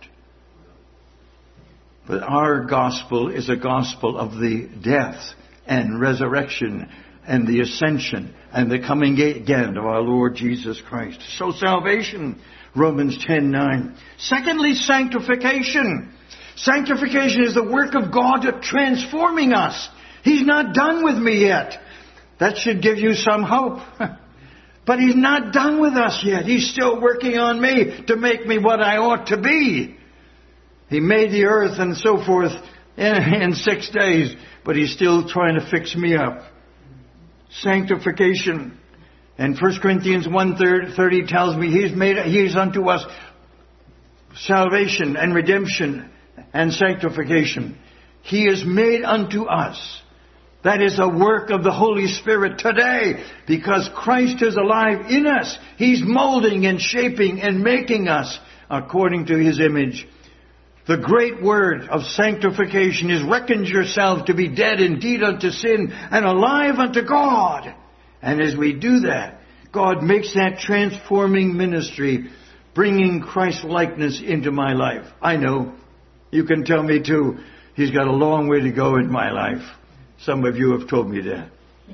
But our gospel is a gospel of the death and resurrection and the ascension and the coming again of our Lord Jesus Christ. So salvation, Romans ten nine. Secondly, sanctification. Sanctification is the work of God of transforming us. He's not done with me yet. That should give you some hope. But He's not done with us yet. He's still working on me to make me what I ought to be. He made the earth and so forth in, in six days, but He's still trying to fix me up. Sanctification. And First Corinthians one thirty tells me He's made, He's unto us salvation and redemption and sanctification. He is made unto us. That is a work of the Holy Spirit today, because Christ is alive in us. He's molding and shaping and making us according to His image. The great word of sanctification is, reckon yourself to be dead indeed unto sin and alive unto God. And as we do that, God makes that transforming ministry, bringing Christ's likeness into my life. I know. You can tell me too, He's got a long way to go in my life. Some of you have told me that.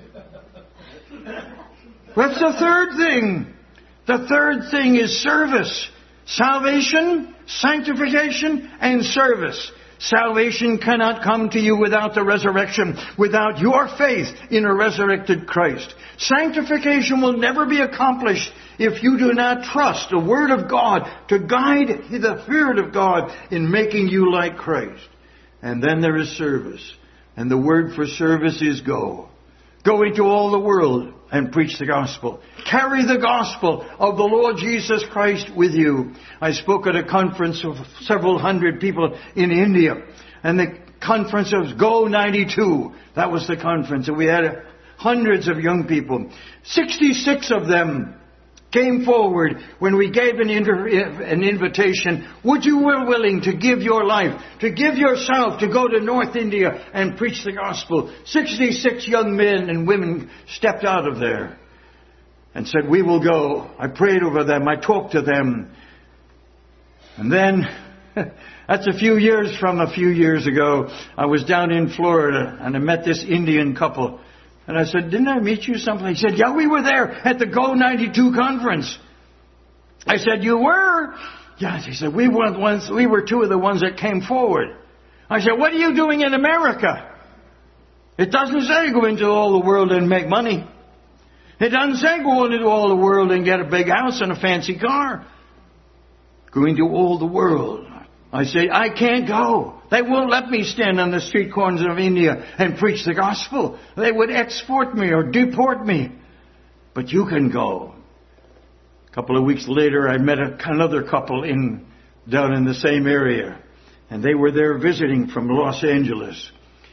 What's the third thing? The third thing is service. Salvation, sanctification, and service. Salvation cannot come to you without the resurrection, without your faith in a resurrected Christ. Sanctification will never be accomplished if you do not trust the Word of God to guide the Spirit of God in making you like Christ. And then there is service. And the word for service is go. Go into all the world and preach the gospel. Carry the gospel of the Lord Jesus Christ with you. I spoke at a conference of several hundred people in India. And the conference was Go ninety-two. That was the conference. And we had hundreds of young people. sixty-six of them came forward when we gave an, inter- an invitation. Would you be willing to give your life, to give yourself, to go to North India and preach the gospel? sixty-six young men and women stepped out of there and said, we will go. I prayed over them. I talked to them. And then, that's a few years from a few years ago, I was down in Florida and I met this Indian couple. And I said, didn't I meet you someplace? He said, yeah, we were there at the Go ninety-two conference. I said, you were? Yes. He said, we were the ones, we were two of the ones that came forward. I said, what are you doing in America? It doesn't say go into all the world and make money. It doesn't say go into all the world and get a big house and a fancy car. Go into all the world. I say, I can't go. They won't let me stand on the street corners of India and preach the gospel. They would export me or deport me. But you can go. A couple of weeks later, I met a, another couple in down in the same area. And they were there visiting from Los Angeles.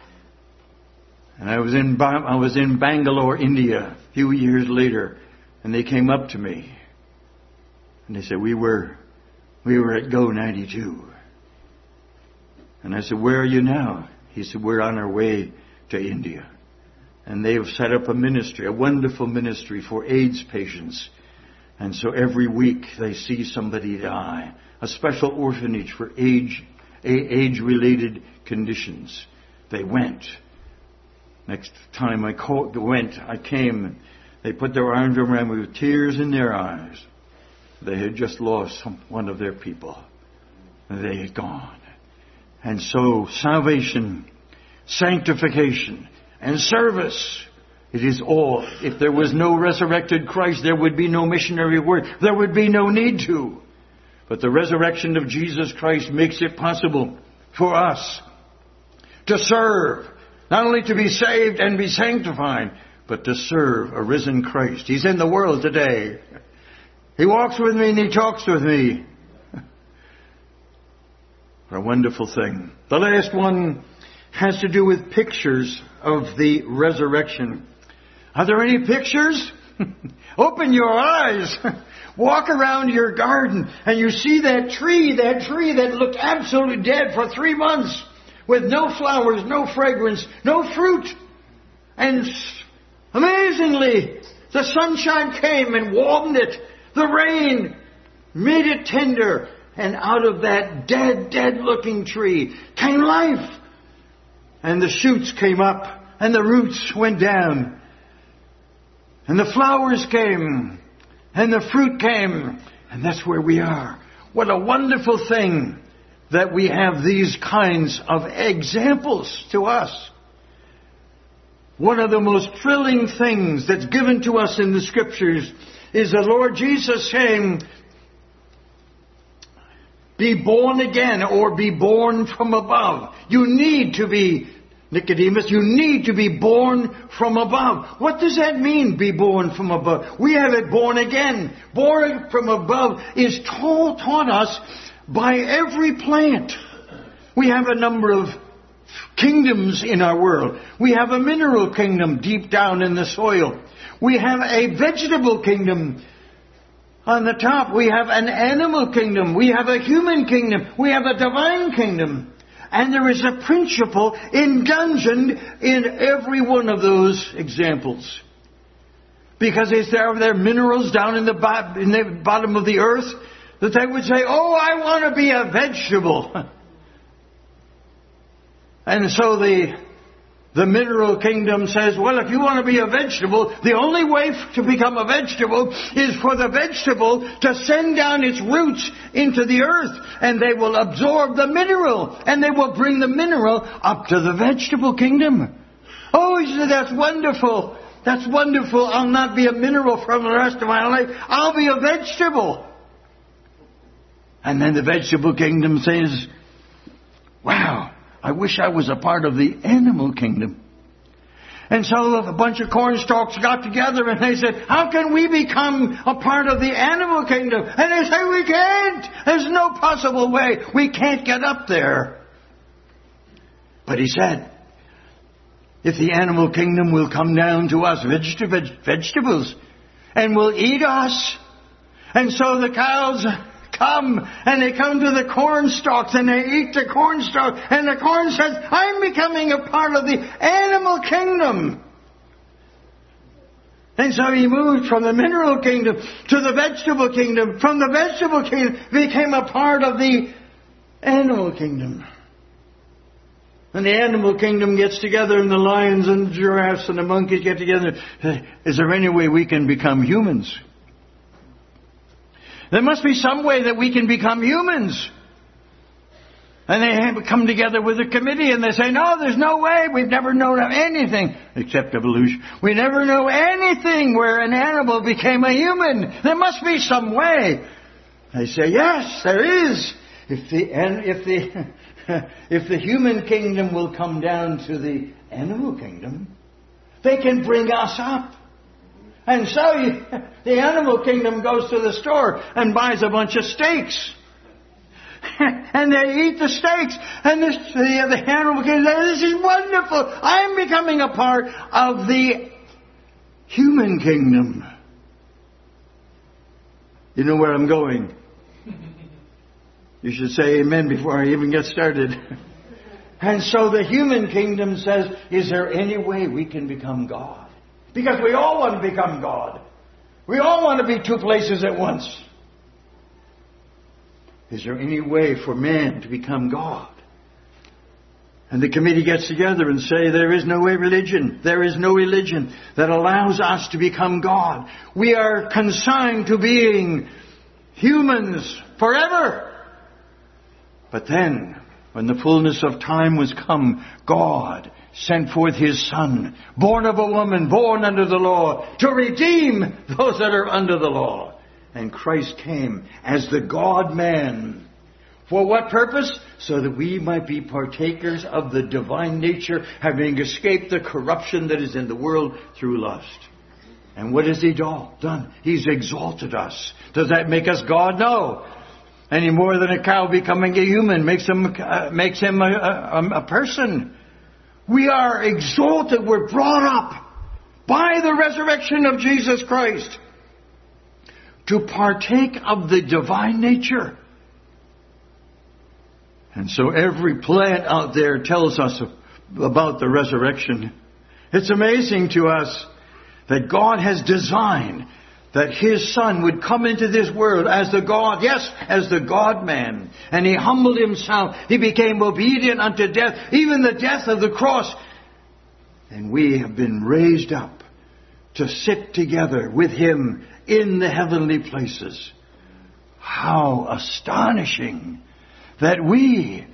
And I was in I was in Bangalore, India, a few years later. And they came up to me. And they said, we were, we were at Go ninety-two. And I said, where are you now? He said, we're on our way to India. And they have set up a ministry, a wonderful ministry for AIDS patients. And so every week they see somebody die. A special orphanage for age, age-related conditions. They went. Next time I called, went, I came. They put their arms around me with tears in their eyes. They had just lost some, one of their people. And they had gone. And so salvation, sanctification, and service, it is all. If there was no resurrected Christ, there would be no missionary work. There would be no need to. But the resurrection of Jesus Christ makes it possible for us to serve. Not only to be saved and be sanctified, but to serve a risen Christ. He's in the world today. He walks with me and He talks with me. What a wonderful thing. The last one has to do with pictures of the resurrection. Are there any pictures? Open your eyes. Walk around your garden and you see that tree, that tree that looked absolutely dead for three months with no flowers, no fragrance, no fruit. And amazingly, the sunshine came and warmed it. The rain made it tender. And out of that dead, dead looking tree came life. And the shoots came up and the roots went down. And the flowers came and the fruit came. And that's where we are. What a wonderful thing that we have these kinds of examples to us. One of the most thrilling things that's given to us in the Scriptures is the Lord Jesus saying, be born again or be born from above. You need to be, Nicodemus, you need to be born from above. What does that mean, be born from above? We have it born again. Born from above is taught, taught us by every plant. We have a number of kingdoms in our world. We have a mineral kingdom deep down in the soil. We have a vegetable kingdom on the top. We have an animal kingdom. We have a human kingdom. We have a divine kingdom. And there is a principle indulgent in every one of those examples. Because is there, are there minerals down in the, bo- in the bottom of the earth that they would say, oh, I want to be a vegetable. And so the the mineral kingdom says, well, if you want to be a vegetable, the only way to become a vegetable is for the vegetable to send down its roots into the earth, and they will absorb the mineral, and they will bring the mineral up to the vegetable kingdom. Oh, he said, that's wonderful. That's wonderful. I'll not be a mineral for the rest of my life. I'll be a vegetable. And then the vegetable kingdom says, wow, I wish I was a part of the animal kingdom. And so a bunch of cornstalks got together and they said, how can we become a part of the animal kingdom? And they say, we can't. There's no possible way. We can't get up there. But he said, if the animal kingdom will come down to us, veg- veg- vegetables, and will eat us. And so the cows come, and they come to the corn stalks, and they eat the corn stalk, and the corn says, I'm becoming a part of the animal kingdom. And so he moved from the mineral kingdom to the vegetable kingdom. From the vegetable kingdom, became a part of the animal kingdom. And the animal kingdom gets together, and the lions and the giraffes and the monkeys get together. Is there any way we can become humans? There must be some way that we can become humans. And they come together with a committee and they say, no, there's no way. We've never known of anything except evolution. We never know anything where an animal became a human. There must be some way. They say, yes, there is. If the, and if the, if the human kingdom will come down to the animal kingdom, they can bring us up. And so you, the animal kingdom goes to the store and buys a bunch of steaks. And they eat the steaks. And this, the, the animal kingdom says, this is wonderful. I'm becoming a part of the human kingdom. You know where I'm going. You should say amen before I even get started. And so the human kingdom says, is there any way we can become God? Because we all want to become God. We all want to be two places at once. Is there any way for man to become God? And the committee gets together and say, there is no way religion. There is no religion that allows us to become God. We are consigned to being humans forever. But then, when the fullness of time was come, God sent forth His Son, born of a woman, born under the law, to redeem those that are under the law. And Christ came as the God-man. For what purpose? So that we might be partakers of the divine nature, having escaped the corruption that is in the world through lust. And what has He done? He's exalted us. Does that make us God? No. Any more than a cow becoming a human makes him, uh, makes him a, a, a person. We are exalted. We're brought up by the resurrection of Jesus Christ to partake of the divine nature. And so every plant out there tells us about the resurrection. It's amazing to us that God has designed that His Son would come into this world as the God, yes, as the God-man. And He humbled Himself. He became obedient unto death, even the death of the cross. And we have been raised up to sit together with Him in the heavenly places. How astonishing that we,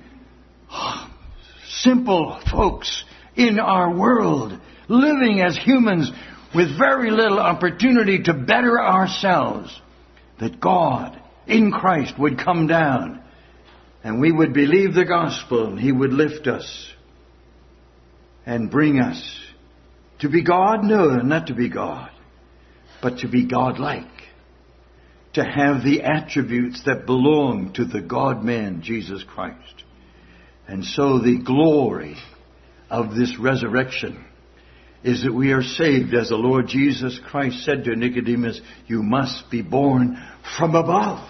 simple folks in our world, living as humans with very little opportunity to better ourselves, that God in Christ would come down and we would believe the gospel and He would lift us and bring us to be God? No, not to be God, but to be God-like. To have the attributes that belong to the God-man, Jesus Christ. And so the glory of this resurrection is that we are saved, as the Lord Jesus Christ said to Nicodemus, you must be born from above.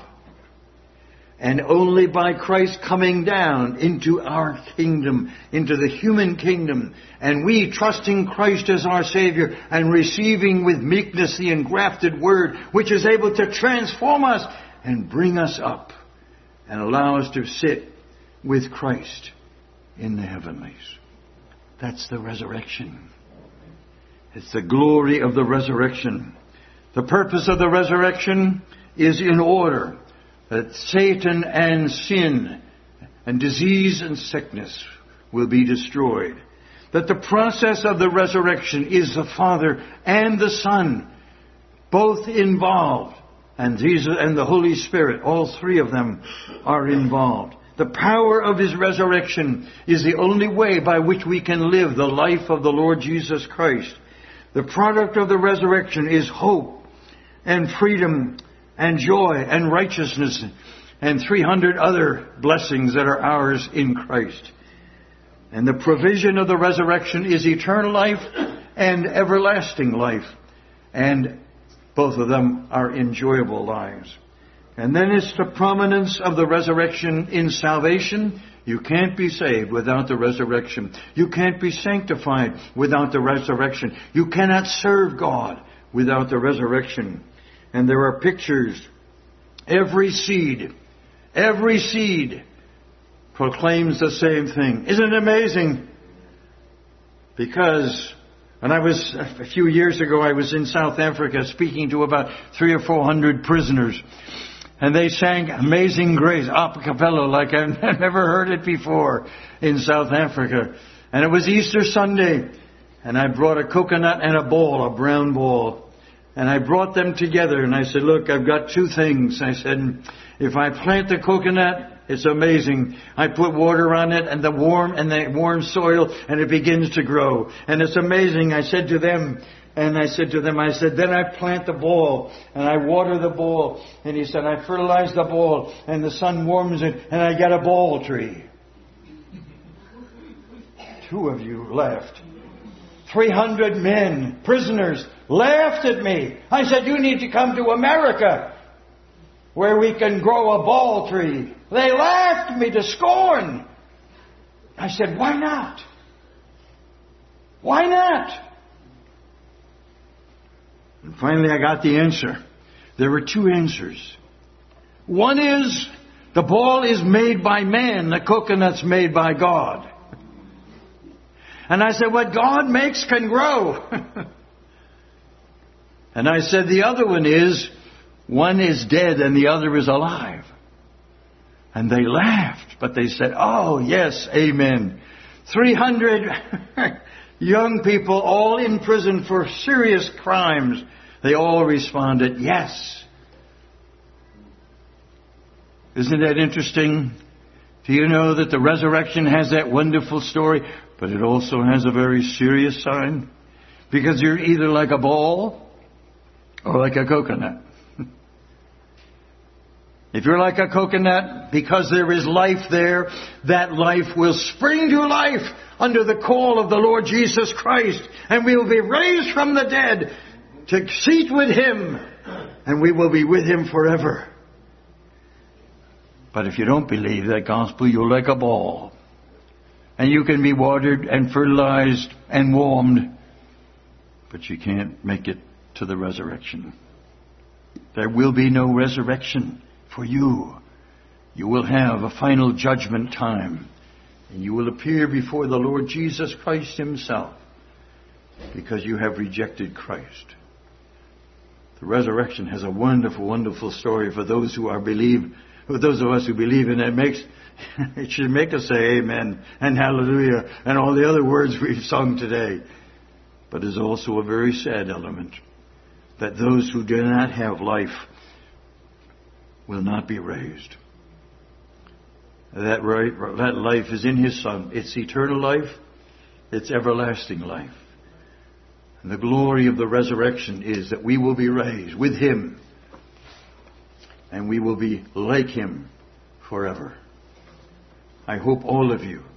And only by Christ coming down into our kingdom, into the human kingdom, and we trusting Christ as our Savior and receiving with meekness the engrafted Word, which is able to transform us and bring us up and allow us to sit with Christ in the heavenlies. That's the resurrection. It's the glory of the resurrection. The purpose of the resurrection is in order that Satan and sin and disease and sickness will be destroyed. That the process of the resurrection is the Father and the Son, both involved. And Jesus and the Holy Spirit, all three of them are involved. The power of His resurrection is the only way by which we can live the life of the Lord Jesus Christ. The product of the resurrection is hope and freedom and joy and righteousness and three hundred other blessings that are ours in Christ. And the provision of the resurrection is eternal life and everlasting life. And both of them are enjoyable lives. And then it's the prominence of the resurrection in salvation. You can't be saved without the resurrection. You can't be sanctified without the resurrection. You cannot serve God without the resurrection. And there are pictures. Every seed, every seed proclaims the same thing. Isn't it amazing? Because when I was, a few years ago, I was in South Africa speaking to about three or four hundred prisoners. And they sang Amazing Grace, a cappella, like I've never heard it before in South Africa. And it was Easter Sunday. And I brought a coconut and a ball, a brown ball. And I brought them together and I said, look, I've got two things. I said, if I plant the coconut, it's amazing. I put water on it and the warm and the warm soil and it begins to grow. And it's amazing. I said to them, and I said to them, I said, then I plant the ball and I water the ball. And he said, I fertilize the ball and the sun warms it and I get a ball tree. Two of you laughed. three hundred men, prisoners, laughed at me. I said, you need to come to America where we can grow a ball tree. They laughed me to scorn. I said, why not? Why not? And finally I got the answer. There were two answers. One is, the ball is made by man, the coconut's made by God. And I said, what God makes can grow. And I said, the other one is, one is dead and the other is alive. And they laughed, but they said, oh, yes, amen. three hundred young people, all in prison for serious crimes. They all responded, yes. Isn't that interesting? Do you know that the resurrection has that wonderful story, but it also has a very serious sign? Because you're either like a ball or like a coconut. If you're like a coconut, because there is life there, that life will spring to life under the call of the Lord Jesus Christ. And we will be raised from the dead to seat with Him. And we will be with Him forever. But if you don't believe that gospel, you're like a ball. And you can be watered and fertilized and warmed. But you can't make it to the resurrection. There will be no resurrection for you. You will have a final judgment time. And you will appear before the Lord Jesus Christ Himself. Because you have rejected Christ. The resurrection has a wonderful, wonderful story for those who are believe, for those of us who believe in it. It makes, it should make us say amen and hallelujah and all the other words we've sung today. But there's also a very sad element. That those who do not have life will not be raised. That, right, that life is in His Son. It's eternal life. It's everlasting life. And the glory of the resurrection is that we will be raised with Him. And we will be like Him forever. I hope all of you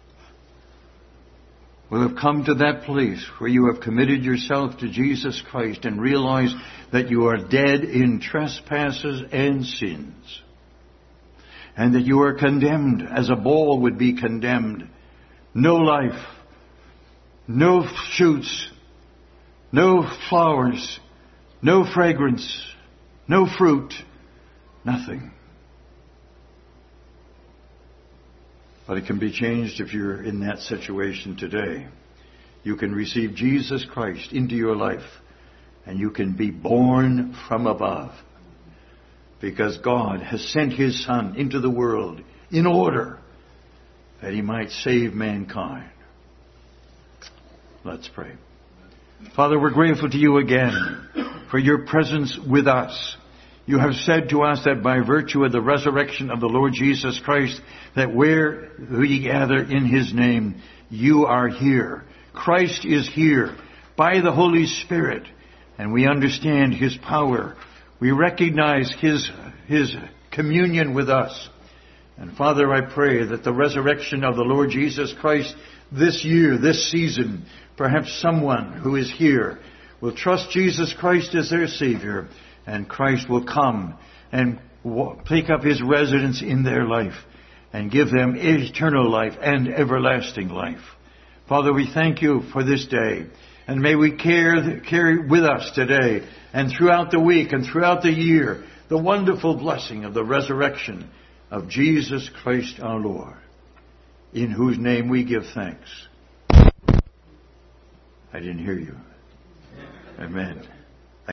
will have come to that place where you have committed yourself to Jesus Christ and realize that you are dead in trespasses and sins. And that you are condemned as a ball would be condemned. No life, no shoots, no flowers, no fragrance, no fruit, nothing. But it can be changed if you're in that situation today. You can receive Jesus Christ into your life and you can be born from above. Because God has sent His Son into the world in order that He might save mankind. Let's pray. Father, we're grateful to You again for Your presence with us. You have said to us that by virtue of the resurrection of the Lord Jesus Christ, that where we gather in His name, You are here. Christ is here by the Holy Spirit, and we understand His power. We recognize His, His communion with us. And Father, I pray that the resurrection of the Lord Jesus Christ this year, this season, perhaps someone who is here will trust Jesus Christ as their Savior, and Christ will come and take up His residence in their life and give them eternal life and everlasting life. Father, we thank You for this day. And may we carry, carry with us today and throughout the week and throughout the year the wonderful blessing of the resurrection of Jesus Christ our Lord, in whose name we give thanks. I didn't hear you. Amen.